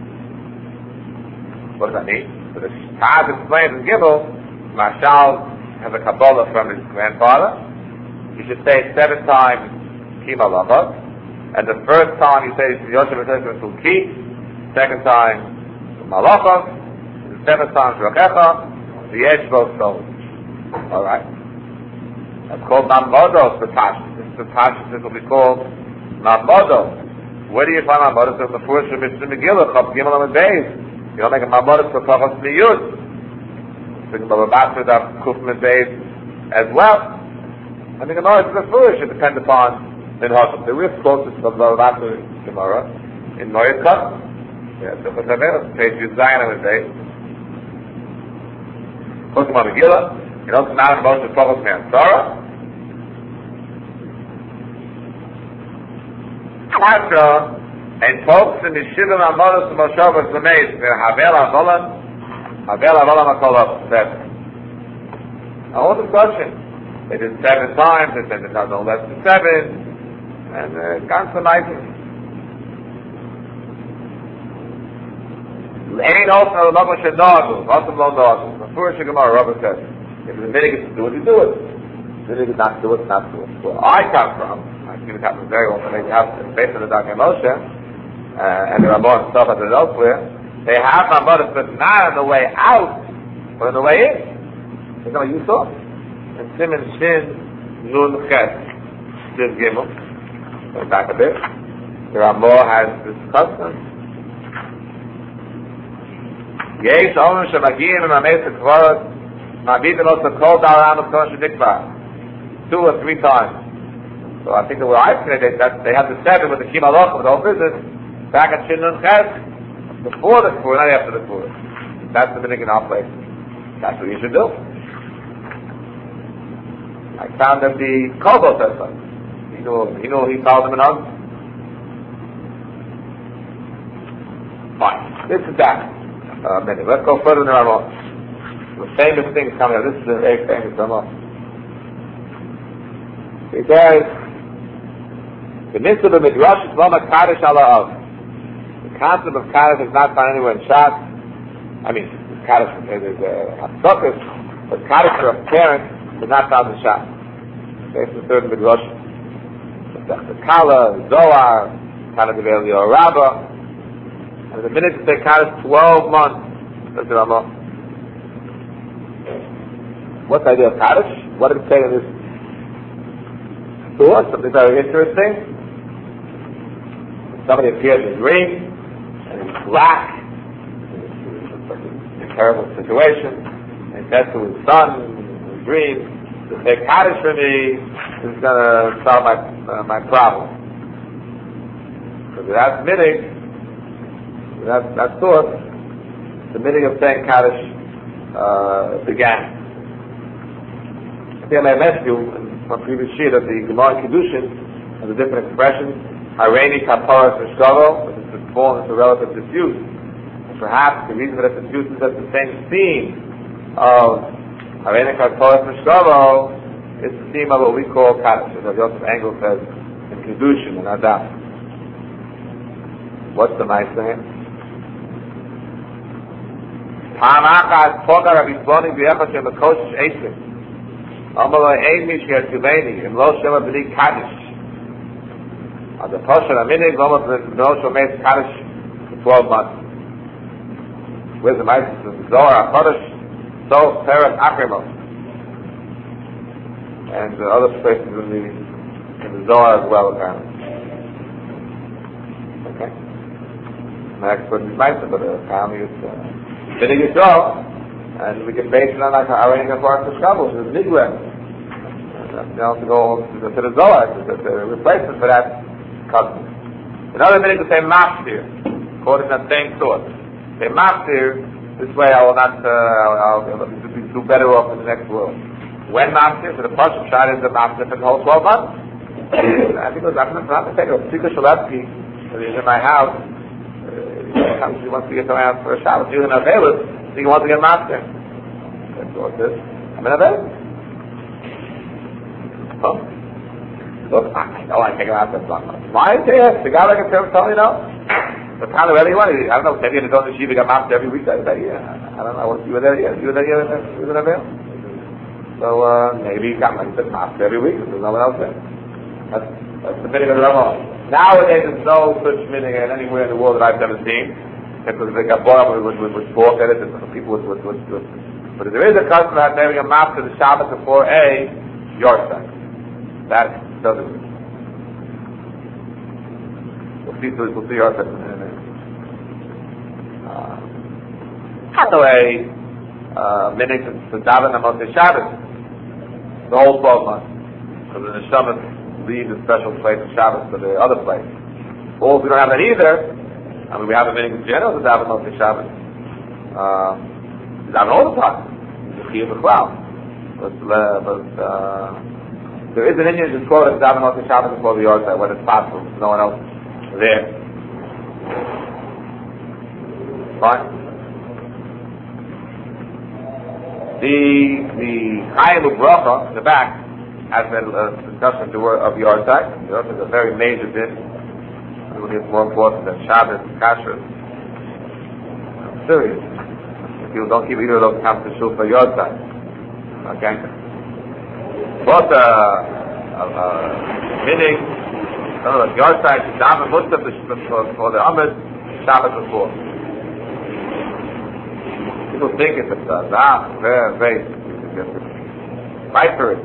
What does that mean? So the Taz explains in Gimel, Mashal has a Kabbalah from his grandfather. You should say 7 times Ki malacha, and the first time you say Yosef V'Teshem Ki, second time malacha, the 7th time Rachecha, the edge both souls. Alright? That's called Mamodos, the Tashis. This will be called Mamodos. Where do you find Mamodos? In the first of Mr. Megillah, Chav Gimel and Beis. You don't make a Mamodos for Kachos Miyud. Think about the Bastard of Kuf and Beis as well. I think it's the foolish. It depends upon the Hosham. The real closest of the Bastard Gemara in Noyat Kach. Yeah, so for Taveras, page Yud Zayin and Beis. Kosum Megillah. You know, it's not in most of Kachos Me'ansara. Pasha and folks in the Shivim Amonos Moshavas Lameis Havel Avolam Akolov 7. Now what's the question? They did 7 times, they said it's not no less than 7, and ganz so nice. Ain't also not much a dog, also no dog. The first Gemara Rabbi says, if the minig is to do it, you do it. The minig is not to do it, not do it. Where I come from, I see it happens very often. They have, based on the Darkei Moshe, and the Ramon and stuff as it elsewhere, they have Mamodos, but not on the way out, but on the way in. You know what you saw? And Siman Shin Nun Ches Siv Gimel. Go back a bit. The Ramon has this custom. Yesh Omer Shemagiyim and Ames Kvaros Mabidin also called Aram of Kosh Nikva 2 or 3 times. So I think the way I say that they have the 7 with the Ki Malacha with the whole business back at Shin Nun Ches before the Kfur, not after the Kfur. That's the beginning in our place. That's what you should do. I found that the Kobo says so. He knew he told them in Hug. Fine. This is that. Minute. Let's go further than Ramon. The famous thing is coming up. This is a very famous Ramon. He says, the mitzvah of Midrash is Lama Kaddish Ala Av. The concept of Kaddish is not found anywhere in Shas. I mean, Kaddish is a Hafsokis, but Kaddish for a parent is not found in Shas. Based on the third Midrash. The Kala, Zohar, Kala Devel Yoravah. And the minute to say Kaddish 12 months, says the Ramah. What's the idea of Kaddish? What did it say in this story? Something very interesting. Somebody appears in a dream, and he's black, in a terrible situation, and he says to his son in his dream, to say Kaddish for me is going to solve my problem. Because that's minig. That source, the meaning of saying Kaddish began. I think I mentioned you in my previous sheet of the Gemara Kiddushin and the different expressions. Hareini Kaparas Mishkavo, which is fallen into relative disuse. And perhaps the reason for that disuse is that the same theme of Hareini Kaparas Mishkavo is the theme of what we call Kaddish, as Yosef Engel says in Kiddushin and Adam. What's the nice name? Panachas Poga Rabbi Shlomi B'Yechad Shem Kosh Eisim. Amalei Ein Mishker Tuveni Im Lo Shema B'Li Kaddish. As a Tosher Aminig Lomot Lo Shomeis Kaddish for 12 months. Where's the Meister? The Zohar HaKodesh So Peres Akrimo. And the other places in the Zohar as well apparently. Okay. My expert is Meister, but apparently it's Minig Yisrael, and we can base it on like Hareini Kaparas Mishkavo, which is Migren. You know, to go to the Zohar, to the replacement for that custom. Another minig to say Maftir, according to that same source. Say Maftir, this way I will not, I'll do better off in the next world. When Maftir, so the Pashut shot is the Maftir for the whole 12 months. I think it was after the take of Tzika Shalevsky, that is in my house. Sometimes he wants to get around for a Shabbos. He's in Avelis, so he wants to get master. That's what it is. I'm in Avelis. Oh. Look, I know I take him out to the why is there? The guy like a term told you know? But kind of really what? I don't know, maybe in his own yeshiva got mapped every week. I don't know. You were there yet? You were there? So maybe he got like this mapped every week. There's no one else there. That's the meaning of the Ramah. Nowadays there's no such meaning anywhere in the world that I've ever seen. Because they got bought up with pork in it, and people with but if there is a custom that maybe a map to the Shabbat before a yard site. That doesn't. We'll see yard site in a minute. By the way, meaning to daven on Moshe Shabbos. The whole 12 months. Because in the Shabbat, leave the special place of Shabbos to the other place. Or if we don't have that either, I mean, we have a meaning in general to daven on the Shabbos. Daven all the time. The Chiyuv as well. But there is an Indian to quote it, daven on the Shabbos before the yard site when it's possible. There's no one else there. Fine. The Chaim Ubracha in the back has been a discussion of the yard site. The yard site is a very major bit. It will get more important than Shabbos and Kashrut. I'm serious. If you don't keep either of those counts to shul for yard site. Okay? But meaning, yard site is daven Musaf for the Amud Shabbos before. People think it's a very viper.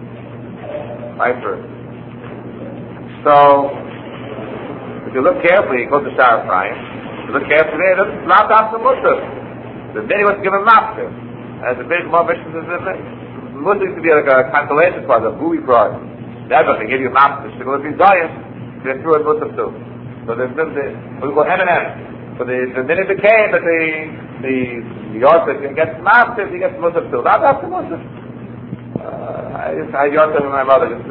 So, if you look carefully, go to Shara Ephraim. If you look carefully, it's not after Musaf. The many was given master. As a big more mission is Musaf used to be like a consolation prize, a buoy prize. Never, they give you a master. So if he's dying, they threw a Musaf too. So there's we call M&M. So the minute it came that the yardstick can get massive, he gets Musaf too. Not after Musaf. I yardstick with my mother just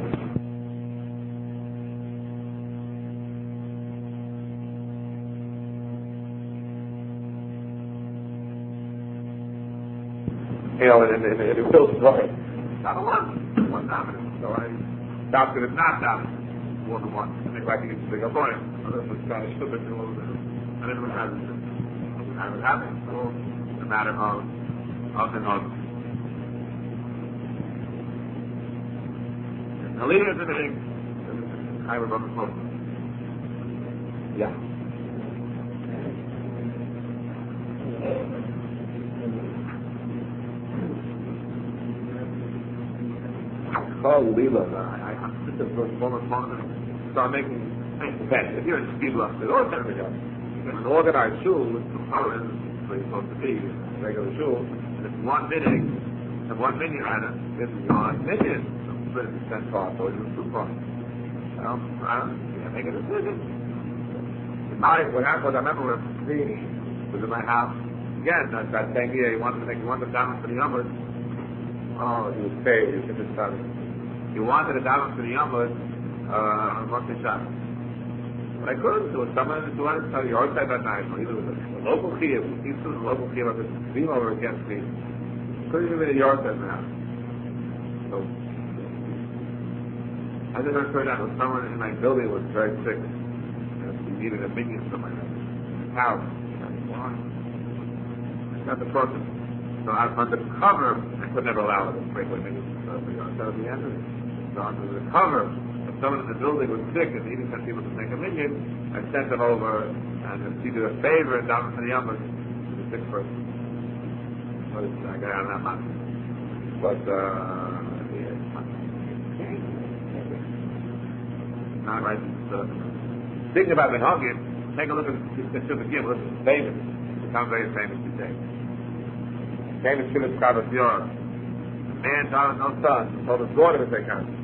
you know, in the real story. Not a one dominant. So I stopped it as not dominant. More than one. I think I think it's a big point. Otherwise it's kind of stupid to all of this. And everyone has it. Everyone has it. So it's a matter of and of. Now later in the meeting, I was on the phone. Yeah. Oh, Lila, I sit the first moment start making events. If you're in Stibla, there's all kinds of jobs. An organized shul with some colors, where you're supposed to be, regular shul, and it's 1 minute, and 1 minute, and it's 1 minute, split it to 10 parts, or even 2 parts. Make a decision. What happened was, I remember when he was in my house, again, that same year, he wanted to down for the numbers. Oh, he was paid, he was just started. He wanted to daven for the Yamud on Moshe Shabbos. But I couldn't. There was someone who wanted to tell you outside that night. Either it was a local chiyuv, he stood a local chiyuv, but it's being over against me. Couldn't even be the yard side in the house. So, I just heard that was someone in my building was very sick. And he needed a minion from my house. Why? That's the person. So I was under cover, I could never allow it to break with minions. So at the end of it. So under the cover, if someone in the building was sick and needed some people to make a minion, I sent them over and he did a favor and down for the Yamud to the sick person. But I got out of that month. But not right. Thinking about Minhagim, take a look at the Shuvah. Look at the famous. It becomes very famous today. Famous Shuvah Shabbos Yor. Man died with no son, told his daughter to take out.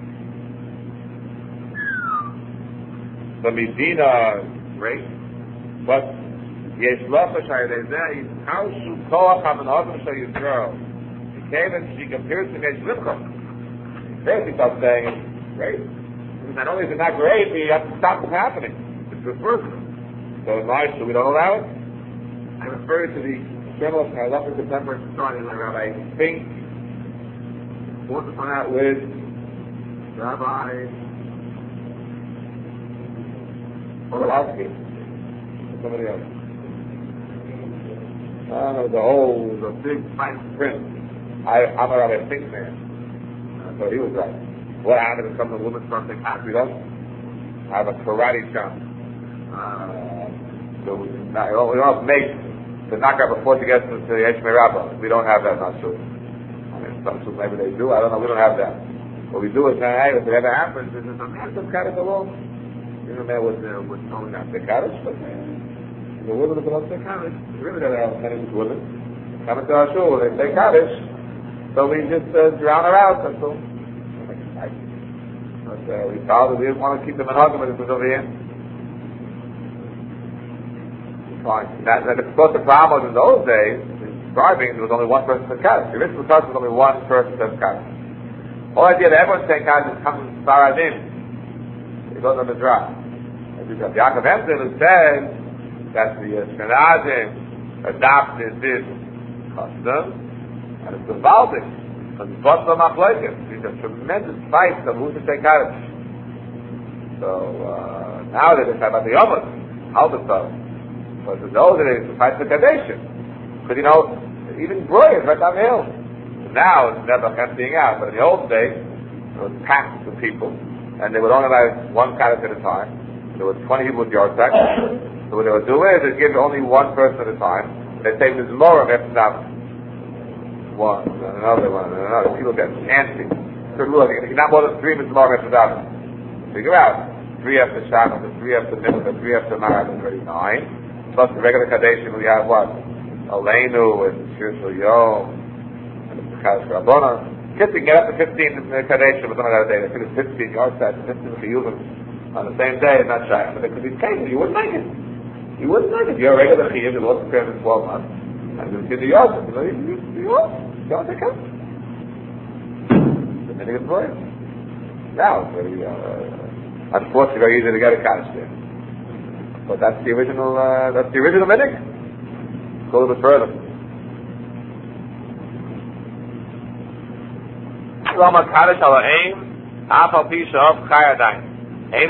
The Medina great, but Yesh Lofa Shaydezeh, how should Koach have an Adam Shay Yisrael? She came and she compares to Yesh Limcha. First he starts saying it's great. Not only is it not great, but you have to stop it happening. It's reversible. So in life, so we don't allow it. I refer to the journal of Halachic September starting with Rabbi Fink. Want to find out with Rabbi Pulaski. Somebody else. The big fine print. I'm a rather thick man. So he was right. What happened if some of the women's firm take half? We don't. I have a karate chop. So we don't have mace to knock out before to get to the Yeshmei Rabbah. We don't have that, not sure. I mean, some schools maybe they do. I don't know. We don't have that. What we do is, hey, if it ever happens, there's a massive kind of along. You know, man would only not take Kaddish, but the women who don't take Kaddish, really don't have many women. Come into our shul, they take Kaddish, so we just drown her out, that's all. But we thought that we didn't want to keep them in argument if it was over here. Fine. And of course the problem was in those days, describing there was only one person to Kaddish. The original custom was only one person to Kaddish. The whole idea that everyone's saying Kaddish comes from Sfaradim. It goes on the drop. Because Yaakov Hemsel who says that the Ashkenazim adopted this custom, and it's evolving. Because it's bought from Achloikim. These are tremendous fights of who to say Kaddish. So now they decide about the Yomot, how to tell. But in those days, it's fight for Kaddish. Because even Broy is right down the hill. Now it's never emptying out, but in the old days, it was packed with people, and they would only have one Kaddish at a time. There were 20 people with yard sack. So what they would do is they'd give only one person at a time. They'd say there's more of after that. One, and another one, and another. People get antsy. So look, not more than 3 Mizmor after that. Figure out. 3 after Shabbat, 3 after Mincha, 3 after Marat, and 39. Plus the regular Kaddish, we have what? Aleinu, and Shir Shel Yom, and the Kaddish Rabbona. Kids can get up to 15 Kaddish, but on that day. They think it's 15 yard sacks, 15 Chiyuvim. On the same day, it's not shy. But there could be cases, you wouldn't make it. You wouldn't make it. You're a regular chiyuv, you lost the in 12 months, and you see the yosef, you don't take it. The minhag is for you. Now, it's very, unfortunately, very easy to get a Kaddish there. But that's the original minhag. Go a bit further. Lama Kaddish ala aim, afal pisha of chayadain. It's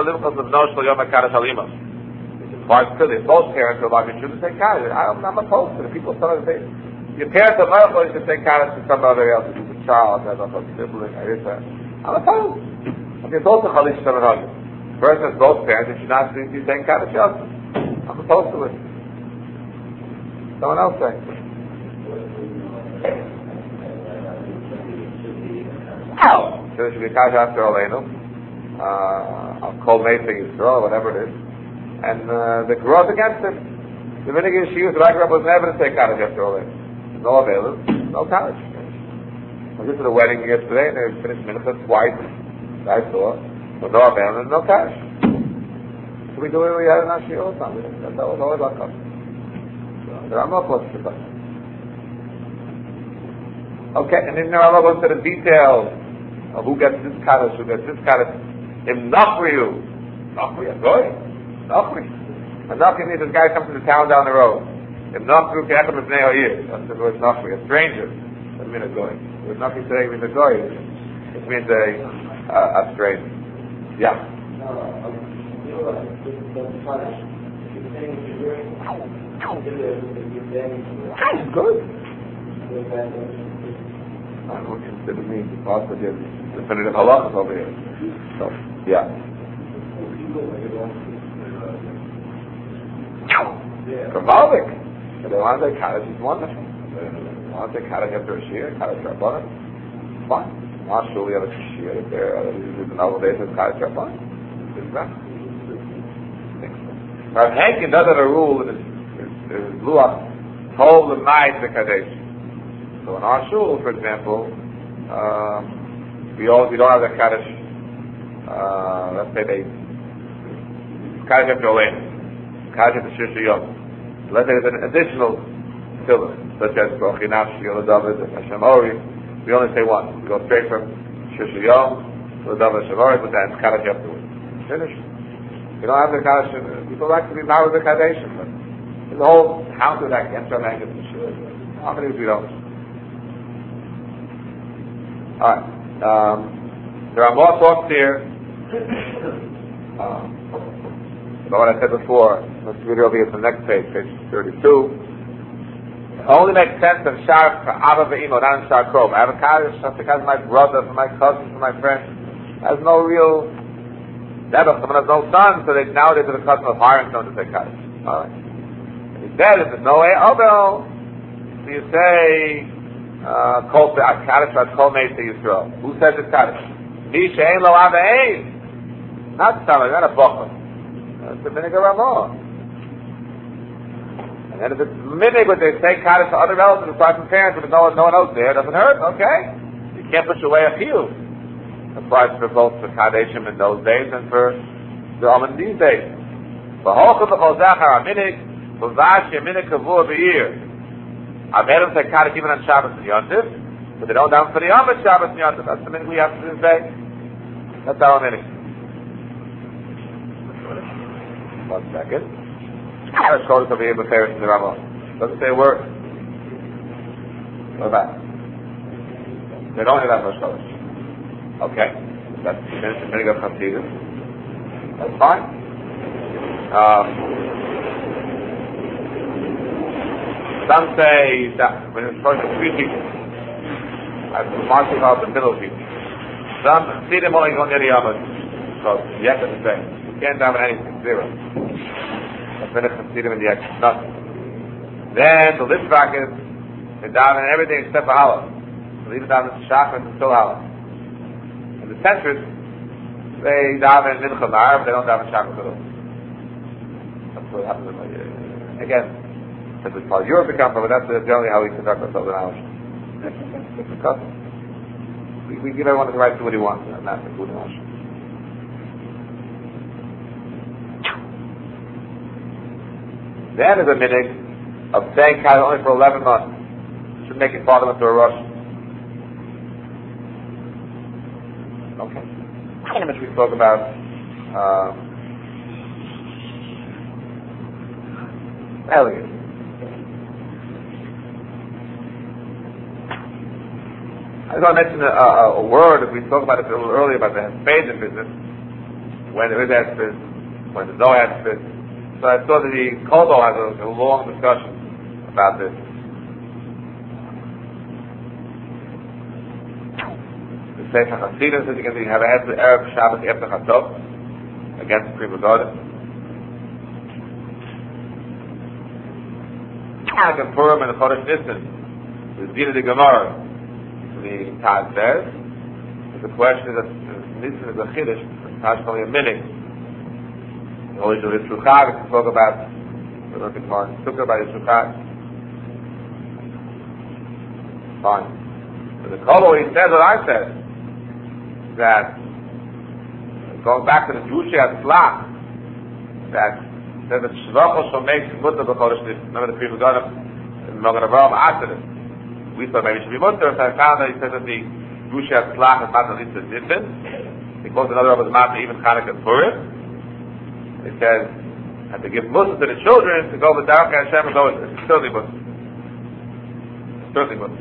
quite clear. Most parents are like, you shouldn't say Kaddish. I'm opposed to it. People start to say, your parents are not opposed to say Kaddish to somebody else, to a child, as a sibling, I'm opposed. Okay, it's also Chalish Shem. First, as both parents, you should not be saying Kaddish also. I'm opposed to it. Someone else say. Ow! So there should be Kaddish after Oleinu. I'll call Mesa Yisrael, whatever it is, and the growth against it. The minhag she used, like was never to say Kaddish after all that. No available, no Kaddish. I went to the wedding yesterday, and they finished Mincha twice. I saw, with no available and no Kaddish. So we do what we had in our Shia all the time. That was always our custom. There are no close to that. Okay, and then there are no to the details of who gets this Kaddish, who gets this Kaddish. Im Nachriyu. Nachriyu, good. Nachriyu. A Nachriyu means this guy comes to the town down the road. Im Nachriyu Kechem B'nei Ha'ir. That's the word Nachriyu. A stranger. Doesn't mean a goy. The word Nachriyu today means a goy. It means a stranger. Yeah. That's good. I don't consider me the pastor gives definitive halachas over here. So, yeah. Kabbalik. If they want to say Kaddish, it's wonderful. If they want to say Kaddish after a Shir, Kaddish Rabbana, fine. Not sure we have a Shir if there are another days of Kaddish Rabbana. It's not. Rav Henkin does have a rule in his Luach, told the night the Kaddish. So in our shul, for example, we don't have the Kaddish, let's say Kaddish after Oleinu, Kaddish after Shir Shel Yom. Let's say there's an additional tefillah, such as Baruch Nafshi, Yola David, and Hashem Ori. We only say one. We go straight from Shir Shel Yom, Yola David, Hashem Ori, but then it's Kaddish afterwards. Finished. We don't have the Kaddish, people like to be married with the Kaddish, but the whole house of that against our language. How many of we don't? Alright, there are more thoughts here. But what I said before, let's read over here to the next page, page 32. It only makes sense of Shar for Abba Ve'imo, not in Shar Krov. I have a Kaddish because of my brother, for my cousin, for my friend. Has no real Nebuch, someone has no son, so nowadays it's a custom of hiring someone to say Kaddish. Alright. And he said, if there's no way, so you say, Kol Kaddish, Kol Meis Yisrael. Who says it's Kaddish? Misha Ein Lo Ava Ein. Not Samar, not a Bochum. It's the Minig of Ramah. And then if it's Minig, but they say Kaddish to other relatives, aside from parents, but no one else there, it doesn't hurt, okay. You can't push away a few. Applies for both for Kaddishim in those days and for the Alman these days. For Hochel B'chol Zachar HaMinig, for Vash Yeminig Kavur Be'ir. I've had them say Kaddish even on Shabbos and Yontif, but they don't down for the Yom Shabbos and Yontif. That's the Minig we have to say. That's our Minig. 1 second. Kaddish Kodesh over here before in the Ramah. Doesn't say a word. Go back. They don't have that much Kodesh. Okay. That's the Minig of Chassidim. That's fine. Some say that when it's supposed to be 3 people, I'm marking out the middle people. Some see them only go near the Yamad. So the Yek is the same. You can't daven anything, 0. That's when it's Chassidim in the Yek, nothing. Then the Litvak is they daven everything except for Halach. So even daven Shachar is still Halach. And the centrists, they daven Mincha Mar, but they don't daven Shachar at all. That's what happens in my again. This is part of Europe become, but that's generally how we conduct ourselves in Irish. It's a custom. We give everyone the right to do what he wants, and that's the good Irish. Then there's a minig of saying Kaddish only for 11 months. Should make it father into a rush. Okay. In which we spoke about Elliot. I just want to mention a word, as we spoke about it a little earlier, about the Hesped business, when there is Hesped, when there's no Hesped. So I saw that the Kobo has a long discussion about this. The Sefer Chassidim says you can have a Hesped Erev Shabbos Efter Chatzot against the Prima Goda. And Purim and the Chodesh Nisan, the Zina de Gemara. The Taz says, the question is that Nisan is a Chiddush, Taz is only a minig. The Holy Shul Yisruchag, we spoke about, we're looking more in Sukkah about Yisruchag. Fine. But the Kobo, he says what I said, that, going back to the Jushi Atzlach, that says that Shvachos shall make Mutter b'Chodesh Nisan. Remember the people got him, Mogen Avraham after this. We thought maybe it should be mutter, so I found that he says that the Gusha Tzlach is not the Litzah Nissen. He quotes another of his Mata, even Chanukah and Purim. He says, and to give mutter to the children, to go with Darach Hashem and go with it's certainly mutter. It's certainly mutter.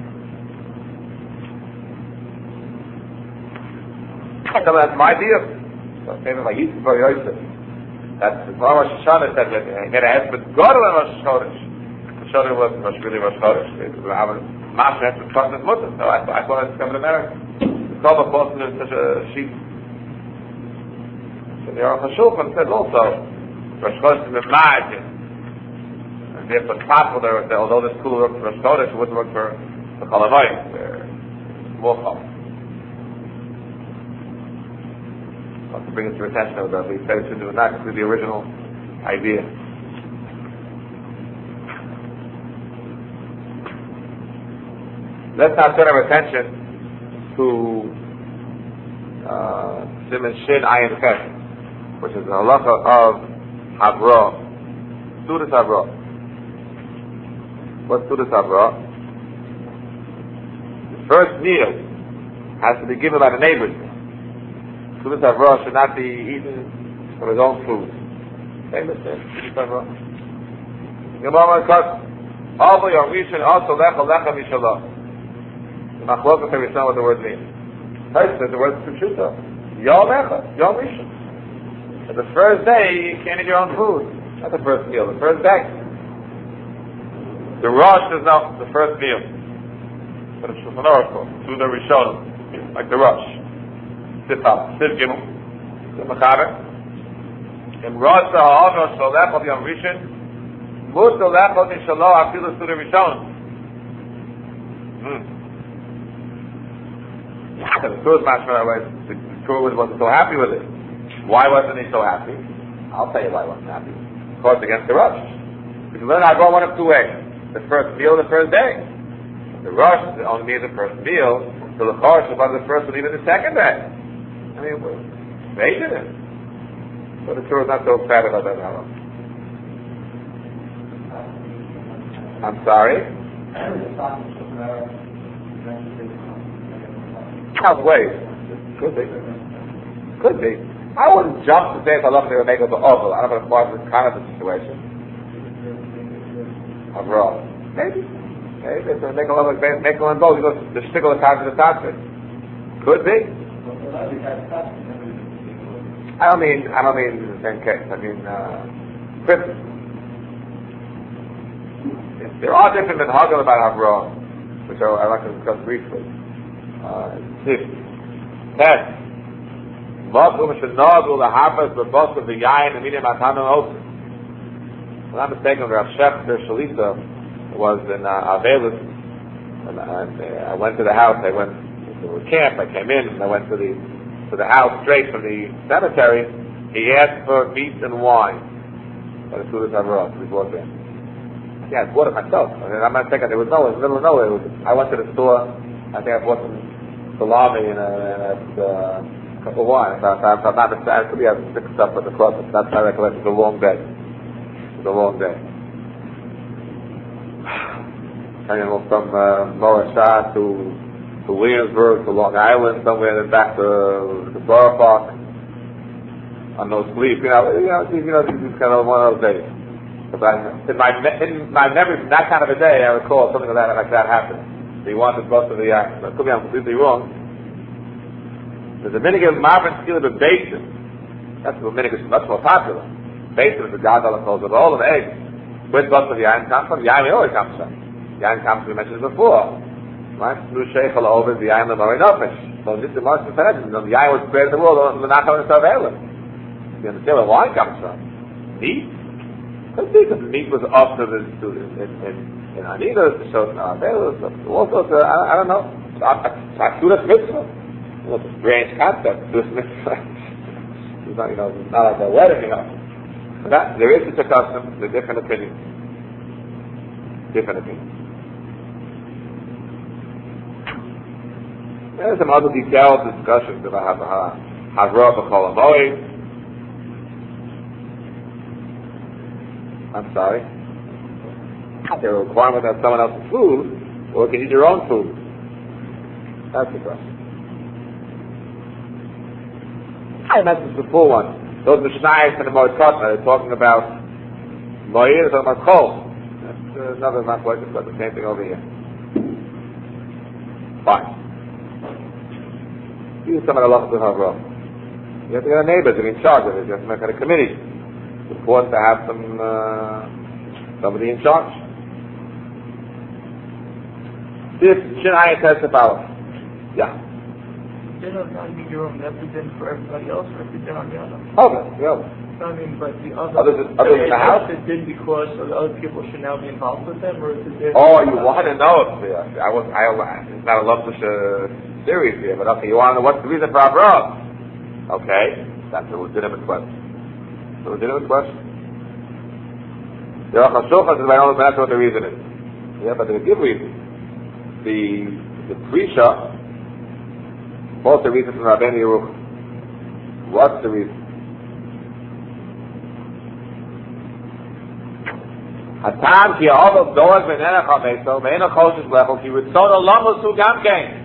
So that's my idea. So maybe my Yisrael for Yosef. That's the Rosh Hashanah said that he made a husband God of Rosh Chodesh. The children was really Rosh Chodesh. They were having Masha has to trust his mother, so I thought I'd come to America. The Koba posted in such a sheet. So the Aruch HaShulchan says also, Rosh Chodesh is imagine. And therefore it's possible that although this school worked for Rosh Chodesh, it wouldn't work for Chol Hamoed. They're more Chol. To bring it to your attention of that, we said it should do not to the original idea. Let's now turn our attention to Siman Shin Ayin Ches, which is the halacha of Havra, Sudas Havra. What's Sudas Havra? The first meal has to be given by the neighbors. Sudas Havra should not be eaten from his own food. Famous thing, Sudas Havra. Gemara Kos, Avo Yom Rishon also Lecha Lecha Mishalah. Machlokas have you what the word means. First, the word is Pshuta. Yom Echad, Yom Rishon. But the first day, you can't eat your own food. Not the first meal, the first day. The Rosh is not the first meal. But it's Shulchan Aruch, to the Rishon, like the Rosh. Sifal, Siv Gimel, the Mechaber. Im Rosh ha'ono sholech of Yom Rishon, mutar lechol mishalo afilu to the Rishon. The Torah's mashma, the Torah wasn't so happy with it. Why wasn't he so happy? I'll tell you why he wasn't happy. Because against the Rosh. We can learn how to go one of two ways. The first meal, the first day. The Rosh only means the first meal, so the Chosh is the first one, even the second day. I mean, we're making it. So the Torah is not so sad about that now. I'm sorry? Wait. Could be. Could be. I wouldn't jump to say if Allah they would make it awful. I don't know if it's kind of the situation. Overall. Maybe. Maybe it's going to make a lot of make one both. You go to the stickle of time to the toxic. Could be. I don't mean in the same case. I mean Christmas. There are different than Hagel about Avraham, which I'd like to discuss briefly. 10. I'm not mistaken, Rav Shechter Shalita was in Avelis, and I went to the house. I went to the camp. I came in, and I went to the house straight from the cemetery. He asked for meat and wine. But the food is Avraham. We bought there. Yeah, I bought it myself. I'm not thinking there was no. It was in the middle of nowhere. I went to the store. I think I bought some salami and a cup of wine. If I'm not mistaken, could be I mixed up with the closet. That's my recollection. It's a long day. It's a long day. And from Morashah to Williamsburg to Long Island, somewhere then back to Borough Park. On no sleep, these kind of one of those days. But in my memory, from that kind of a day, I recall something like that happened. He wanted both of the acts. Could be I'm completely wrong. The Dominican Marvin Skila of Basin. That's the Dominican is much more popular. Basin is the Gadol calls it all of eggs. Where's both of the Yain come from? Yain always comes from. Yain comes from, we mentioned before. Right? Nu Sheikhal over the Yain Lamari Nofesh. So this is the most important. The Yain was spread in the world, the not having to avail. You understand where wine comes from? Meat? Because the meat was up to the in Anidas, to show Avelis, all sorts of, I don't know. Aksudas Mitzvah. Well, it's a strange concept. Aksudas Mitzvah. It's not, not like a wedding, But there is such a custom, there are different opinions. Different opinions. There's some other detailed discussions about Havrah B'Chol HaMoed. I'm sorry. There a requirement that someone else's food, or can you eat your own food? That's the question. I mentioned the full one. Those Mishnayos and the Moed Kotna, they're talking about Moed, they're talking about Kol. That's another not quite but the same thing over here. Fine. Use some of the laws of Havrah. You have to get a neighbor to be in charge of it. You have to make it a committee. It's important to have somebody in charge. This Shinai test about. Yeah. Dinner not be your own. That's a din for everybody else, or if it's on the other. Okay, yeah. I mean, but the other in the house. Is it din because the other people should now be involved with them, or is it din? Oh, you want to know if it's not a lumpish series here, but okay, you want to know what's the reason for Avraham? Okay, that's a legitimate question. It's a legitimate question. The Aruch HaShulchan says, I don't know what the reason is. Yeah, but there's a good reason. The Prisha, what's the reason from Rabbeinu Yerucham? What's the reason? Hatam ki ha'ovel doeg v'nenach ha'meso ve'ena choshes lechol ki ritzon olam l'su gam kein.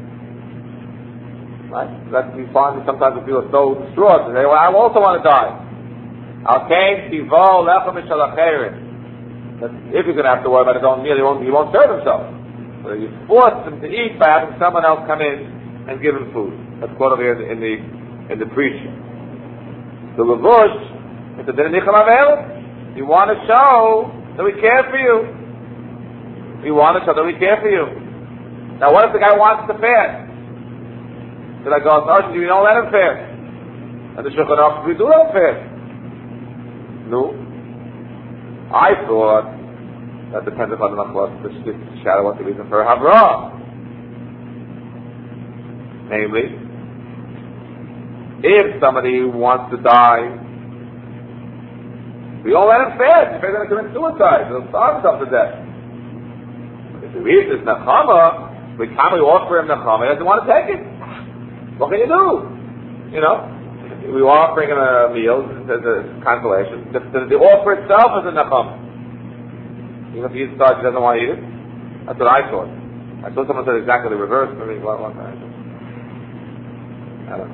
Right? That's we find that sometimes we feel so distraught. They say, well, I also want to die. Okay, tivo lechem mishalacherim. If he's going to have to worry about his own meal, he won't serve himself. So you force him to eat by having someone else come in and give him food. That's quoted here in the preaching. The Lavush, it's a din of Nichal Avel. You want to show that we care for you. We want to show that we care for you. Now, what if the guy wants to fast? Should I go, no, we don't let him fast. And the Shulchan Aruch, we do let him fast. No. I thought that depends upon the Machlokes, the shadow, what's the reason for Havrah. Namely, if somebody wants to die, we don't let him fast. If they're going to commit suicide, they'll starve themselves to death. If the reason is Nechama, we offer him Nechama, he doesn't want to take it. What can you do? You know, we are offering him a meal as a consolation. The offer itself is a Nechama. Even if he starts, he doesn't want to eat it. That's what I thought. I thought someone said exactly the reverse. I don't know.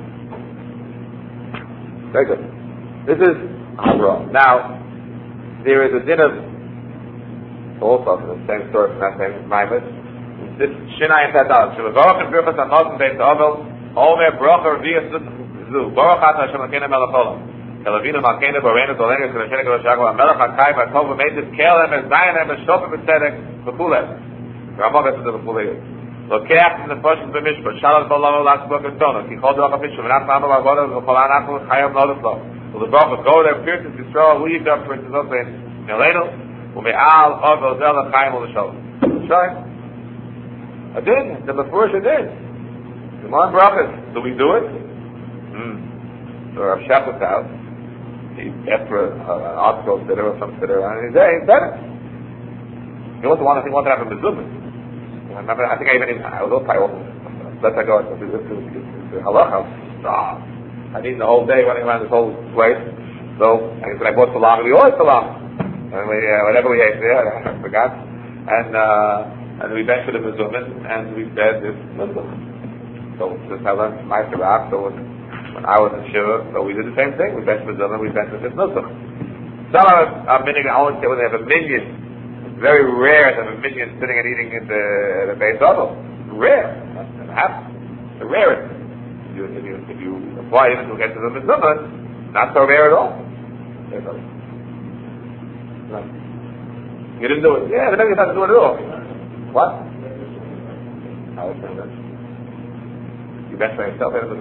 Very good. This is Havrah. Now, there is a din of also the same story from that same Maimed. This Shinai and Tadal. Shemavarach and Birchas Hamazon Beis Avel Omer Bracha Rvias Zu Baruch Ata Hashem Elokeinu Melech Olam Eloheinu Malkeinu Boreinu Zoleinu Shemashenu Kadosh Yaakov HaMelech HaKai VaTov VaMeitiv Kelem VaZayin VaShofim VaTzedek VaKuleh Ramah Vesed VaKuleh Lokeach from the portions of Mishpah Shalom B'Olam Olam Tzibur K'Tono Ki Chol Derech HaMishpah V'nach Ma'amah V'Avodah V'Chol Anachnu Chayam L'Odoslo Well, the Baruch go there, pierces Yisrael, who you got for instance, Melenu, Ume'al, Ovel, Zel, Chaim, L'Shalom. That's right. I did. The Mefurish I did. Come on, brothers. Do we do it? So Rav Shach's house, he asked for an article sitter or some sitter, and he said it. He also wanted to have a mezuzah. I remember, I think I was all tired. Let's go. The halacha. I need the whole day running around this whole place. So I bought salam. We always salam. And whenever we ate there, I forgot. And we went to the mezuzah and we said this mezuzah. So this I learned my Torah. So when I was in Shiva, so we did the same thing. We went to mezuzah. We went to this mezuzah. Some are minyan. I always say when they have a minyan, it's very rare to have a minyan sitting and eating at the Beis Avel. Rare. It happens. The rarest. If you apply it to get to the mitzvah, not so rare at all. You didn't do it. Yeah, the Rebbe doesn't do it at all. What? How is that? You bet by yourself. I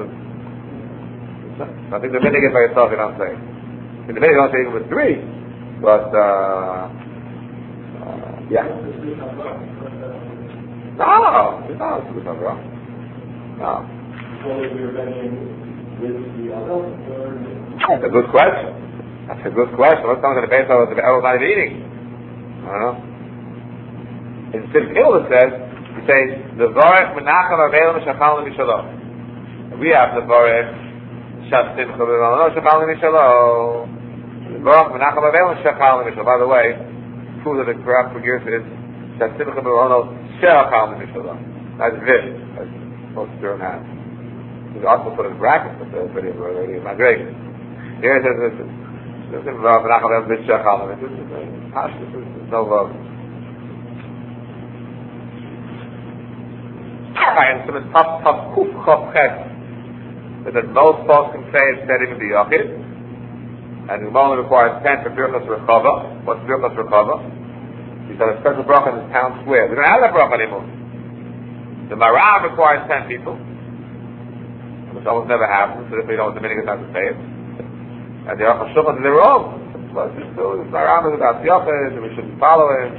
think the minhag is by yourself. You don't say. In the minhag, you don't say even with three. But yeah. No, it's not wrong. No. That's a good question. That's a good question. What's something the base of the Errol not eating? I don't know. In Sid Gimel it says, he says, the Vorech Menachem Avelim Shachal Mishalom. We have the Vorech Shachtim Chavirom Shachal Mishalom. The Vorech Menachem Avelim Shachal Mishalom. By the way, proof that the correct figure is Shachtim Chavirom Shachal Mishalom. That's Vish. That's supposed to turn out. We also put in brackets with the video already in my grade. Here it says this is no love. And some tough kuf chof ches that most folks can say is said even the Yachid, and the only requires 10 for Birchas Rechava. What's Birchas Rechava? He said a special bracha in the town square. We don't have that bracha anymore. The Marav requires 10 people, which almost never happens, so if they don't, the minhag is not to say it. And the Aruch HaShulchan is their own. But still, the Marav is about Yachid, and we shouldn't follow it.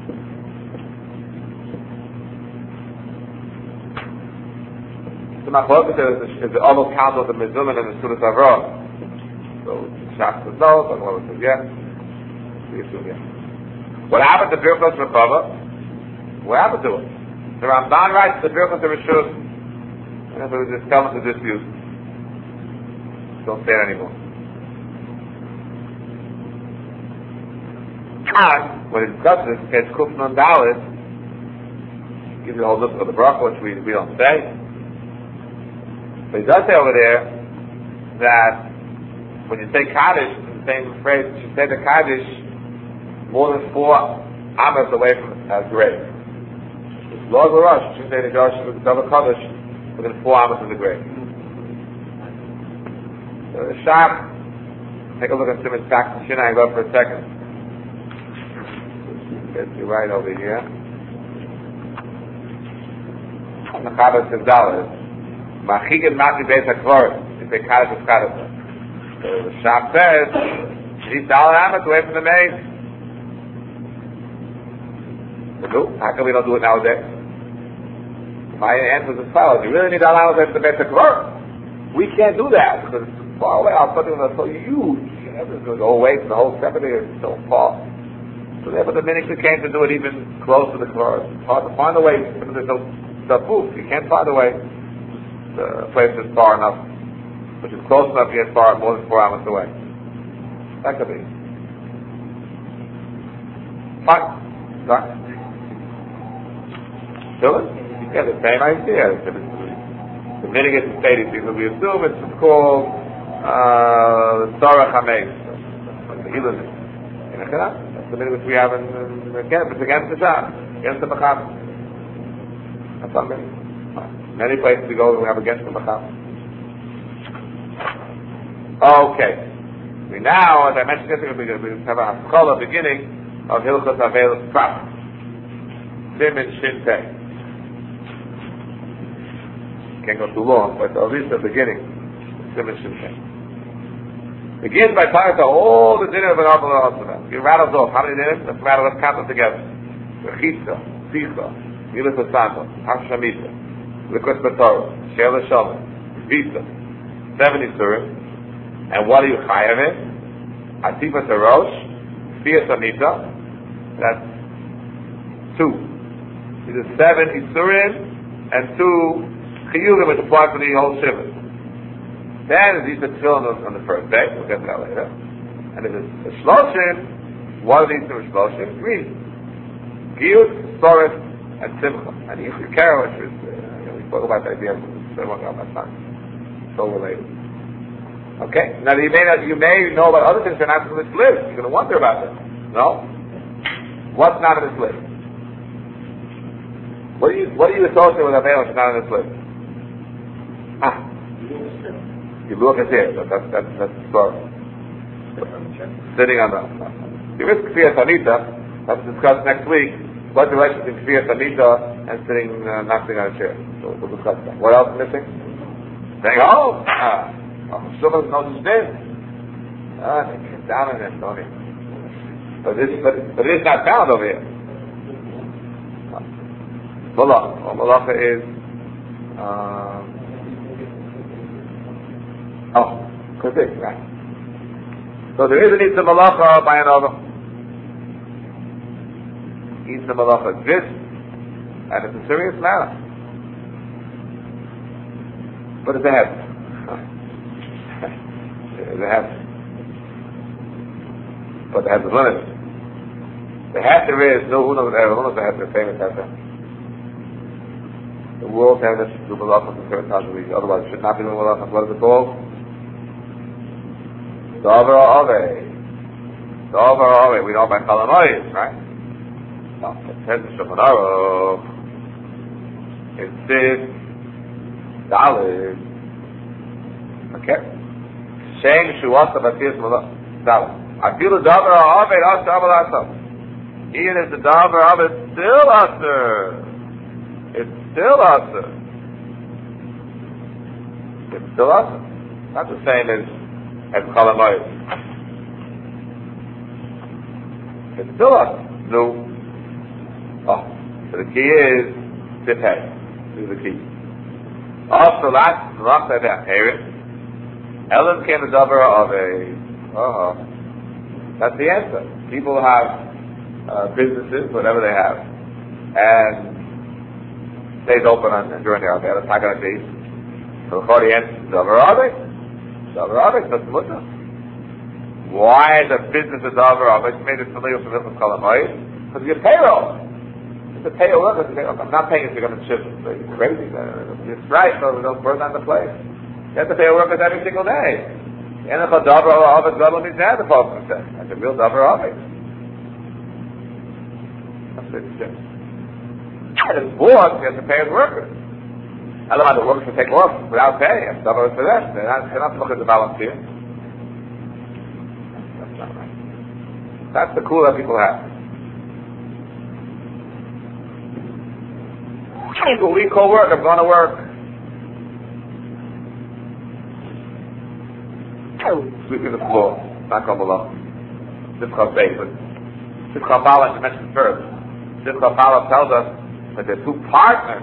The Machlokes is the almost count of the Mezuzah and the Sudas Avrah. So Shach says no, so Machlokes says yes. We assume yes. What happened to Birchas Rechava? What happened to it? The Ramban writes the Birchas Reshus, and if it was just coming to dispute, don't say it anymore. And when he discusses it, it's Kuf Nun Dalet, gives you the whole list of the bracha, which we don't say. But he does say over there that when you say Kaddish, the same phrase, you say the Kaddish more than 4 amas away from the grave. It's Lord Rush, you say the Josh with the double Kaddish within 4 amas of the grave. So the Shach Take a look at Simmons back to Shina and go for a second. Get you right over here. On the Chavos Tzadal, Machigin Mati Beis HaKvorim. If they cut it, cut it. So the shop says, she's all amet away from the maid. So, how come we don't do it nowadays? My answer is as follows: you really need to allow us to make the Quran. We can't do that because it's far away. Our something that's so huge. It's going to go away from the whole seminary. It's so far. So therefore, the minute we came to do it even close to the Quran, it's hard to find a way. There's no taboo. You can't find a way. The place is far enough, which is close enough to get far more than 4 hours away. That could be. Fine. Right. Still it? Yeah, the same idea. The minute it's stated, because we assume it's called Tzarech HaMeis. The Hilul. That's the minute which we have in again, it's against the Shah, against the Macham. That's not many. Many places we go we have against the Macham. Okay. We now, as I mentioned yesterday, we have a Haskalah beginning of Hilchos Aveil Tzaf. Simin Shin Pei. Can't go too long, but at least the beginning. Begins by talking to all the dinner of an Abel Hosana. He rattles off. How many dinners? Let's count them together. Rechitza, Sicha, Milas Asanta, Hashamita, Liquid Batorah, Shel Shalom, Visa, 7 Isurim. And what are you chayav in? Atifas Arosh, Fias Amita, that's 2. It is 7 Isurim and 2 Chiyuvim, which apply for the whole Shiva. Then is Yisra Tefillin on the first day. We'll get to that later. And if it's a Shloshim, what are these two Shloshim? 3. Giyut, Sorif, and Simcha. And Yisra Kara, which is, we spoke about the idea of last time. So related. Okay? Now you may know about other things that are not in this list. You're going to wonder about this. No? What's not in this list? What do you associate with Aveil which is not in this list? You look at it, that's sorry. Sitting on the risk of Kfiyas Anita, let's discuss next week what the relation between Kfiyas Anita and sitting, not sitting on a chair. So we'll discuss that. What else is missing? Saying, someone knows his name. They get down on it, don't they? But it is not found over here. Malacha is correct, right? So there is an Yitzhak Malacha by another. Yitzhak Malacha exists, and it's a serious matter. But it's a heaven. It's a heaven. But the heaven is limited. The heaven is, who knows the heaven, the famous heaven. The world has to do Malacha for certain times of the week, otherwise it should not be doing Malacha. What is it called? Davar Ave. We know by Chalamoyes, right? No, it says in Shulchan Aruch. It says Daled. Okay. Shem Shuasa Batis Malacha. Daled. I feel the Davar Ave Asa Aval Asa. Even if the Davar Ave still Asa. It's still Asa. It's still Asa. Not the same as Chalamoyes. It's still Asa. No. So the key is Sipay. This is the key. Also, last about Harris. Ellen came the Davar of a. That's the answer. People have businesses, whatever they have, and stays open during the Arba. That's not going to be. So the answer is Davar Ave, that's Mutter. Why is a business a Davar Ave? It's made it familiar for Hilchos Chalamoyes. Because you get payroll. It's a payroll. I'm not paying it to come and ship it. It's crazy. It's right, so we don't burn down the place. You have to pay your workers every single day. And if a Davar Ave Gadol means that, the Prophet said. That's a real Davar Ave. That's it. And it's bought, you have to pay his workers. Otherwise, the workers can take off without pay. It's Davar for them. They're not looking at the balance here. That's the cool that people have. What we call work, I'm going to work. Sweeping the floor, not come along. Simcha Beitzah. Simcha Bala, I mentioned first. Simcha Bala tells us that there are two partners,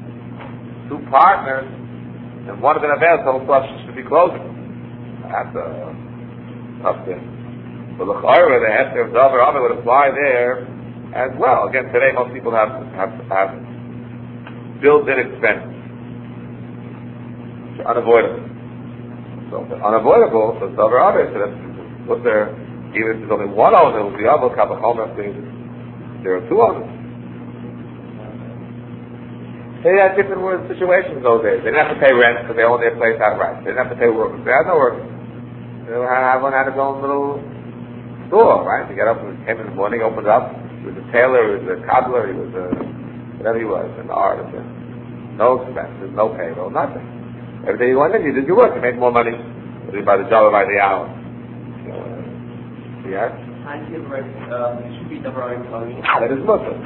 and one of them available should be closing. That's a tough thing. But the Chayra, the Hester of Dover Ame would apply there as well. Again, today most people have built-in expenses. It's unavoidable. So if it's unavoidable, so Dover Ame, so that's what they're, even if there's only one owner, who's the other Kabachomer thing, there are two owners. They had different situations in those days. They didn't have to pay rent because they owned their place outright. They didn't have to pay workers. They had no workers. Everyone had his own little store, right? He got up, came in the morning, opened up. He was a tailor, he was a cobbler, he was a whatever he was, an artisan. No expenses, no payroll, nothing. Every day you went in, you did your work. You made more money by the job or by the hour. Yes? I give right, it should be number one. That is Muslim.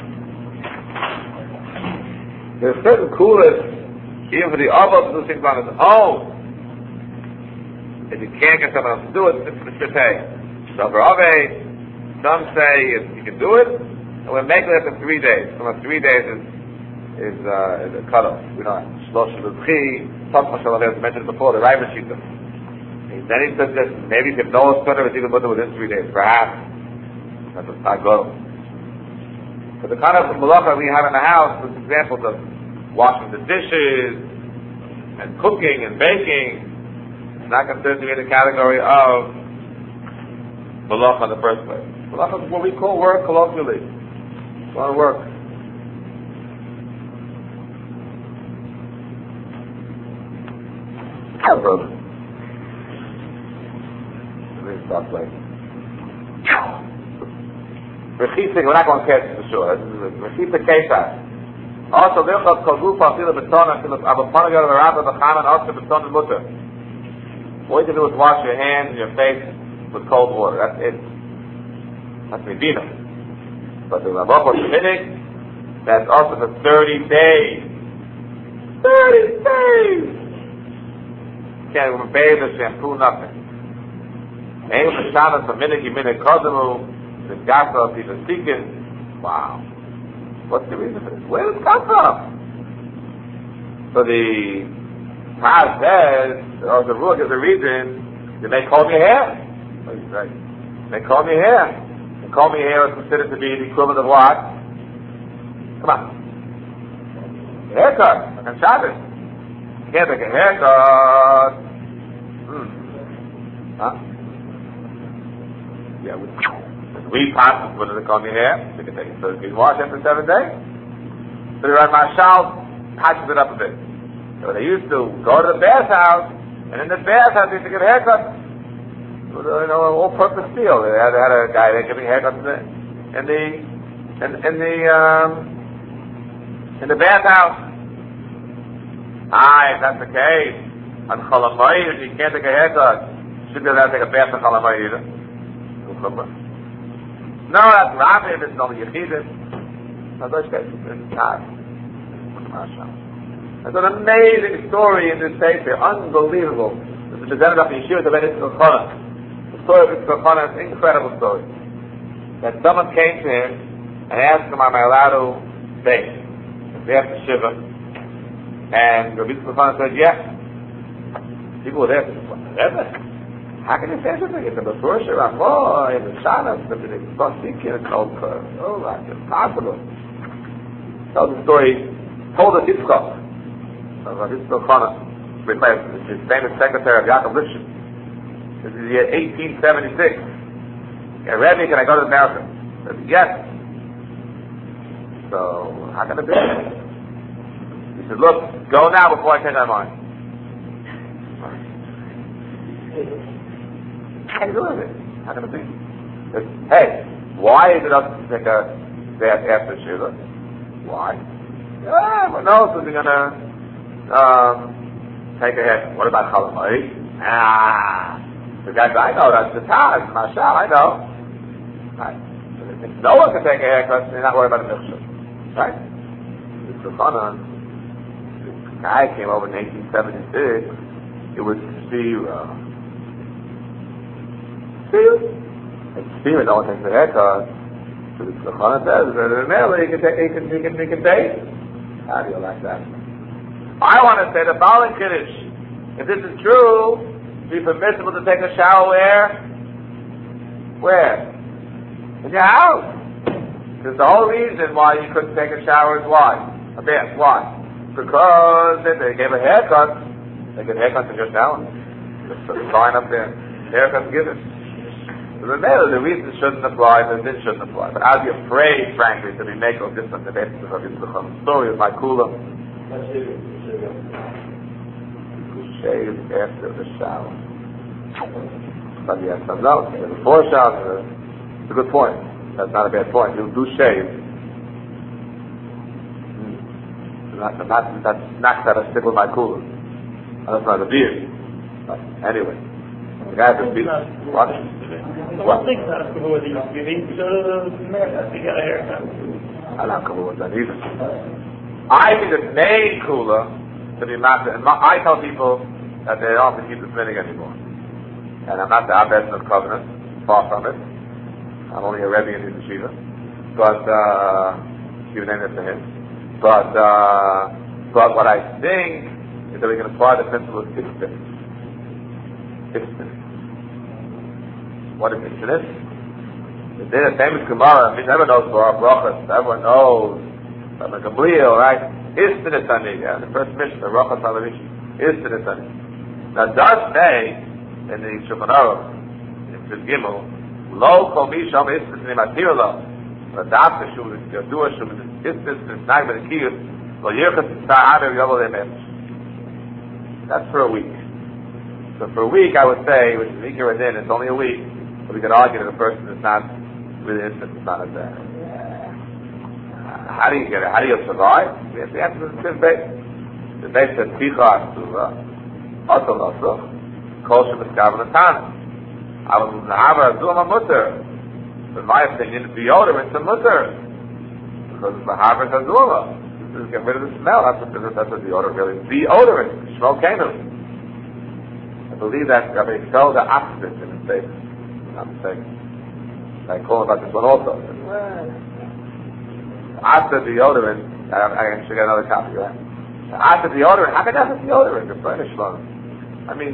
There's certain coolest, even for the Abba to do things on his own. If you can't get someone else to do it, it's to pay. So for Ave, some say you can do it, and we're making it for 3 days. So 3 days is a cutoff. We don't have Shlosh L'Tchi, Top Mashal Avev, mentioned before, the Raiva Shita. Then he says this, maybe if Noah's son was even within 3 days, perhaps. That's a Tagol. But the kind of malacha we have in the house is examples of washing the dishes, and cooking and baking. It's not considered to be in the category of malacha in the first place. Malacha is what we call work colloquially. It's a lot of work. Brother. Stop playing. Rechitza, we're not going to catch it for sure. Rechitza Kesha. Also, Lilchot Kogufa, Fila Beton, and Fila Abaponagar, the Rabba, the Chaman, also Beton and Mutter. All you can do is wash your hands and your face with cold water. That's it. That's Medina. But the Rabba Sheminik, that's also for 30 days. 30 days! Can't even bathe or shampoo, nothing. Ein Meshana for Minik Yiminik Kodamu, the Gasa, people seeking. Wow. What's the reason for this? Where does it come from? So the Taz says, or the rule gives a reason, they may comb your hair. Right. They comb your hair. And combing your hair is considered to be the equivalent of what? Come on. A haircut, like on Shabbos. You can't take a haircut. Huh? Yeah, we pass when they comb your hair. You can take it. So you can wash after 7 days. So the Rav Mashal patches it up a bit. So they used to go to the bathhouse, and in the bathhouse they used to get haircuts. With, all-purpose steel. They had a guy there giving haircuts in the bathhouse. If that's the case, on Cholamayid, you can't take a haircut. You should be able to take a bath on Cholamayid either. No, that's Rabbi, it's only Yechidus. It's an amazing story in this paper, unbelievable. This is presented up in Yeshua to Beit Yisrael. The story of Yisrael is an incredible story. That someone came to him and asked him, am I allowed to bake? After Shiva. And Rabbi Yisrael said, yes. People were there to say, how can you say something? It's a Befursh, Ramah, in the Shana, it's cold curve. Oh, that's impossible. Tells the story, told us Yitzchak. Rabbi Yisrael replaced his famous secretary of Yaakov Lipshin. This is the year 1876. Yeah, Rebbe, can I go to America? He said, yes. So, how can it be? He said, look, go now before I change my mind. How can you do it? How can it be? Said, hey, why is it up to take a bath after Shiva? Why? What else is he going to take a hit? What about Chalamai? The guy said, I know, that's the Taz, Mashal, I know. Right? If no one can take a haircut, you're not worried about a milkshake. Right? The guy came over in 1876, it was zero. And Stephen no one takes a haircut. So the Chana says that he can take. How do you like that? I want to say the following Kiddush. If this is true, be permissible to take a shower where? In your house. Because the whole reason why you couldn't take a shower is why? A bath. Why? Because if they gave a haircut, they get haircuts in just now. Just line up there. Haircuts given. The reason shouldn't apply, the this shouldn't apply. But I'd be afraid, frankly, to be make of this on the basis of this story of my kula. Shave after the shower. But yes, no, before shower, it's a good point. That's not a bad point. You do shave. That's not that I stick with my kula. That's not a beard. But anyway, the guy has been what? One thing's not as cool with these giving, so the man has to get a haircut. I'm not cool with that either. I think it's made cooler to be master. And I tell people that they don't have to keep the spinning anymore. And I'm not the Abbas of Covenant, far from it. I'm only a Rebbe in his yeshiva. But, you name it to him. But what I think is that we can apply the principle of Istin. What is Istin? There's a famous Gemara, never knows for our brachas, everyone knows. From the Gamliel, right? Istin is Tani, yeah, the first mission, the Rachas Halavish, Istin is Tani. Now, does say, in the Shulchan Aruch, in the Gimel, Lo kol misham istis nimatir lo. The doctor should do a should istis is not with a kiyut. Lo yirchas sa'ader yovol emet. That's for a week. So for a week, I would say, which is Ikir Adin, it's only a week, but we could argue that a person is not really istis, it's not a day. How do you get it? How do you survive? The answer is the base. The base says Ticha Asuva, Otel Osuch, Kol Shemeskav Natana. I was Nahava Azuma Mutter. In my opinion, deodorant's a Mutter. Because it's Nahava Azuma. Just get rid of the smell. That's what deodorant really is. Deodorant. Shmo Kenu. I believe that Rabbi Yisrael the opposite in the States. I'm not mistaken. I call about this one also. After deodorant, I can get another copy, right? After deodorant, how can I have deodorant? It's Spanish one. I mean,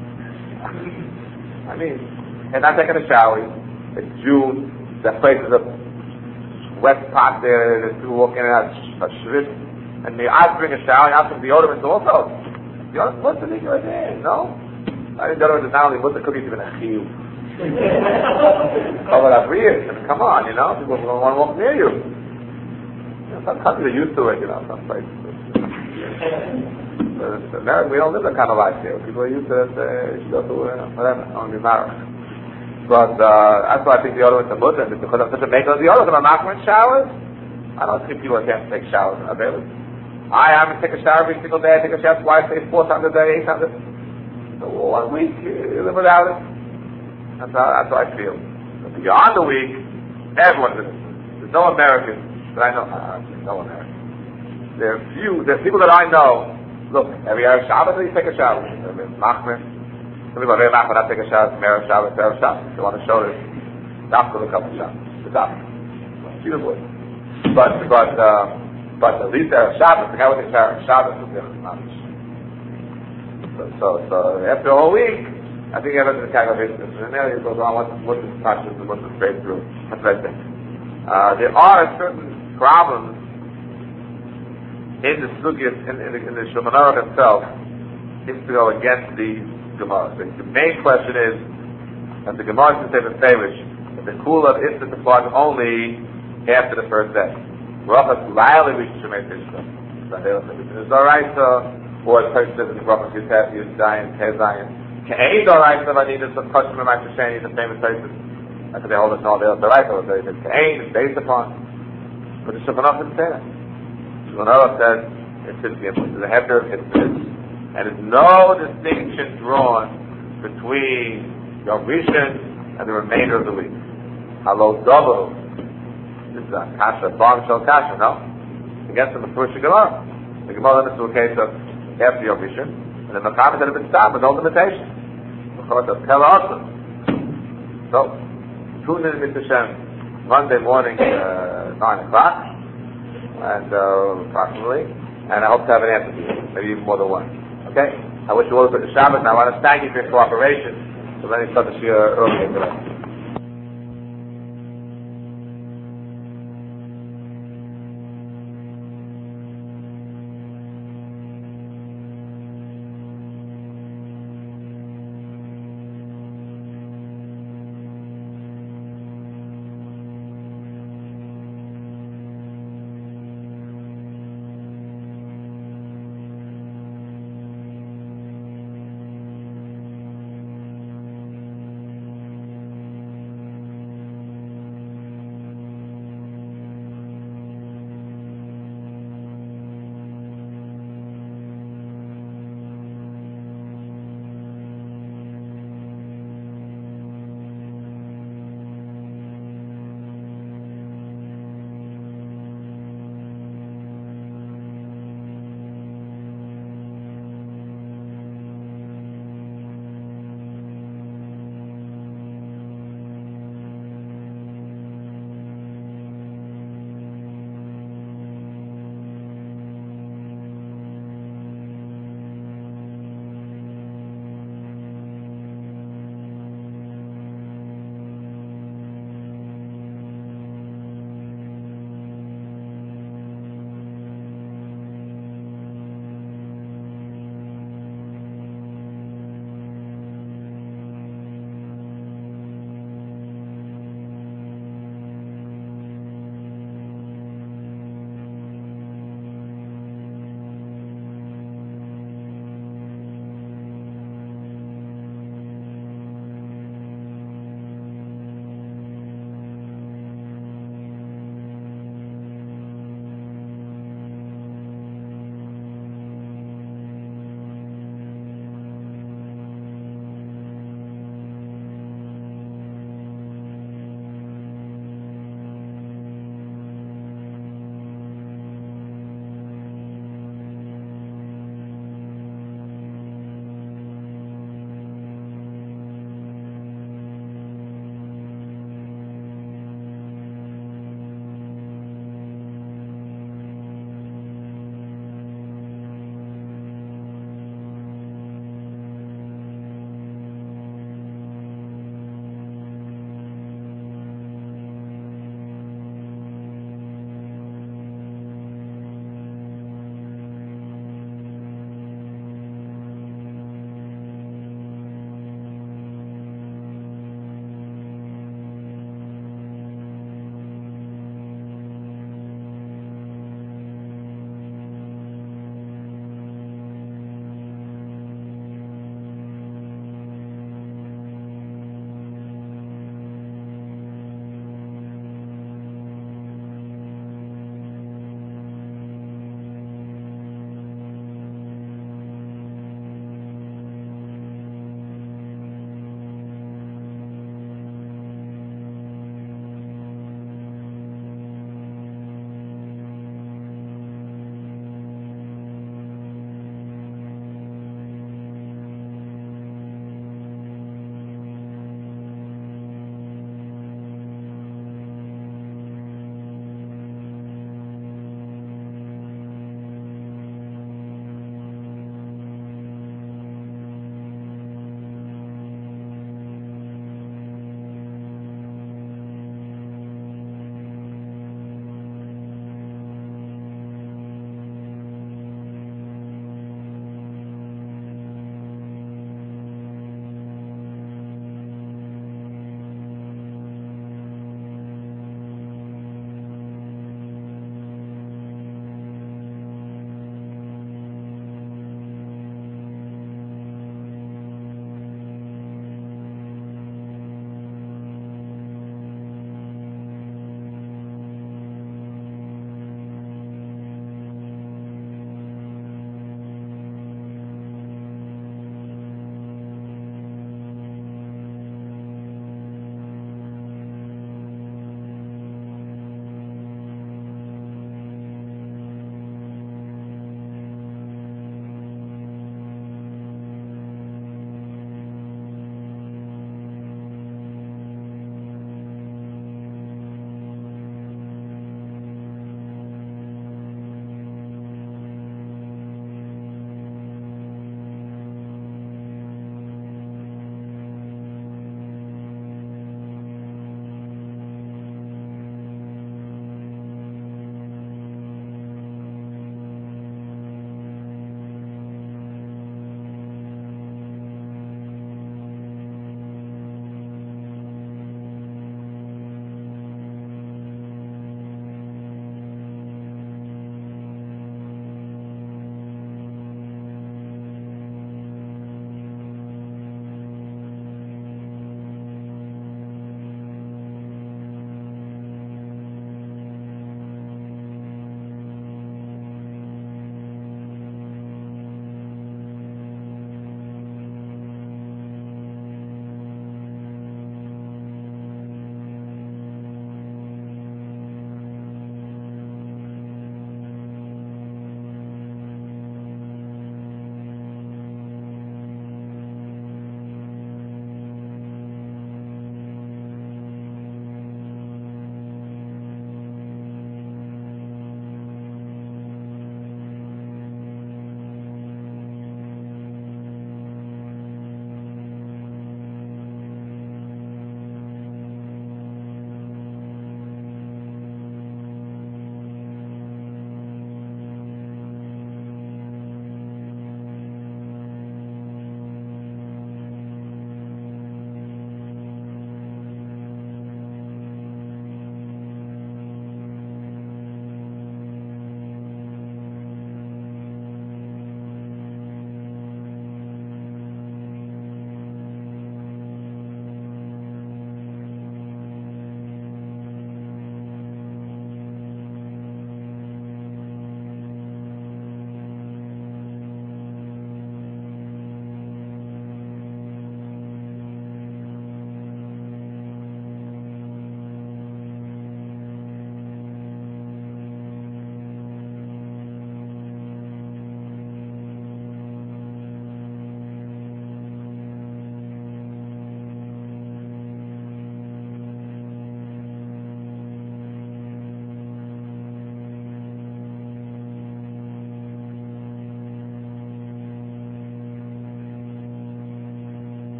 and not taking a shower. It's June. That place is a wet pot there. There's people walking in and out, a shvit. And they ask bring a shower. You ask them deodorant also. Deodorant, what's the nigga right there? No? I think deodorant is not only what's the cookies even a chiyu. Cover that for years. I mean, come on, people don't want to walk near you. Some countries are used to it, some places. In America, we don't live that kind of life here. People are used to it, you should go to whatever, only married. But that's why I think deodorant's a Muslim, because I'm such a maker of deodorant. I'm not in showers. I don't see people that can't take showers available. I haven't taken a shower every single day. I take a shower twice, 4 times a day, 8 times a day. So 1 week, you live without it. That's how I feel. But beyond the week, everyone's innocent. There's no Americans that I know. No Americans. There are people that I know. Look, every Erev Shabbos they take a shower. Machmer. Some people are very machmer not take a shower from Erev Shabbos to Erev Shabbos. They want to show this. That's for a couple of showers. It's up. See the wood. But at least Erev Shabbos, the guy with the shower Shabbos is different. So after a whole week, I think everyone's in the kind of business. And then it goes on, what's the touches and what's the straight through. That's what I think. There are certain problems in the Sugyas, in the Shulchan Aruch itself, is to go against the Gemara. The main question is, that the Gemara should say the Sevish, that the Kula of Istit applies only after the first day. Brachas Laili we should make this. It's alright, or a person says in the Brachas Yud-Zayin, Tez-Zayin. Ke'ein alright, so I need some question of my Shashani, the famous places. I said they hold us all there. The right of it. It's Ke'ein, it's based upon. But the Shulchan Aruch didn't say that. Shulchan Aruch says it's his gift. It's a hefter, it's this. And there's no distinction drawn between Yom Rishon and the remainder of the week. Hello, double. This is a kasha, bomb shell kasha, no? Against the first Gemara. The Gemara limits to a case of after Yom Rishon, and the Mechaber had been stopped with no limitation. Because of Pella also. So, tune in Mr. Shem Monday morning, 9 o'clock, and approximately, and I hope to have an answer for you, maybe even more than one. Okay? I wish you all a good Shabbat, and I want to thank you for your cooperation. So let me start the year earlier today.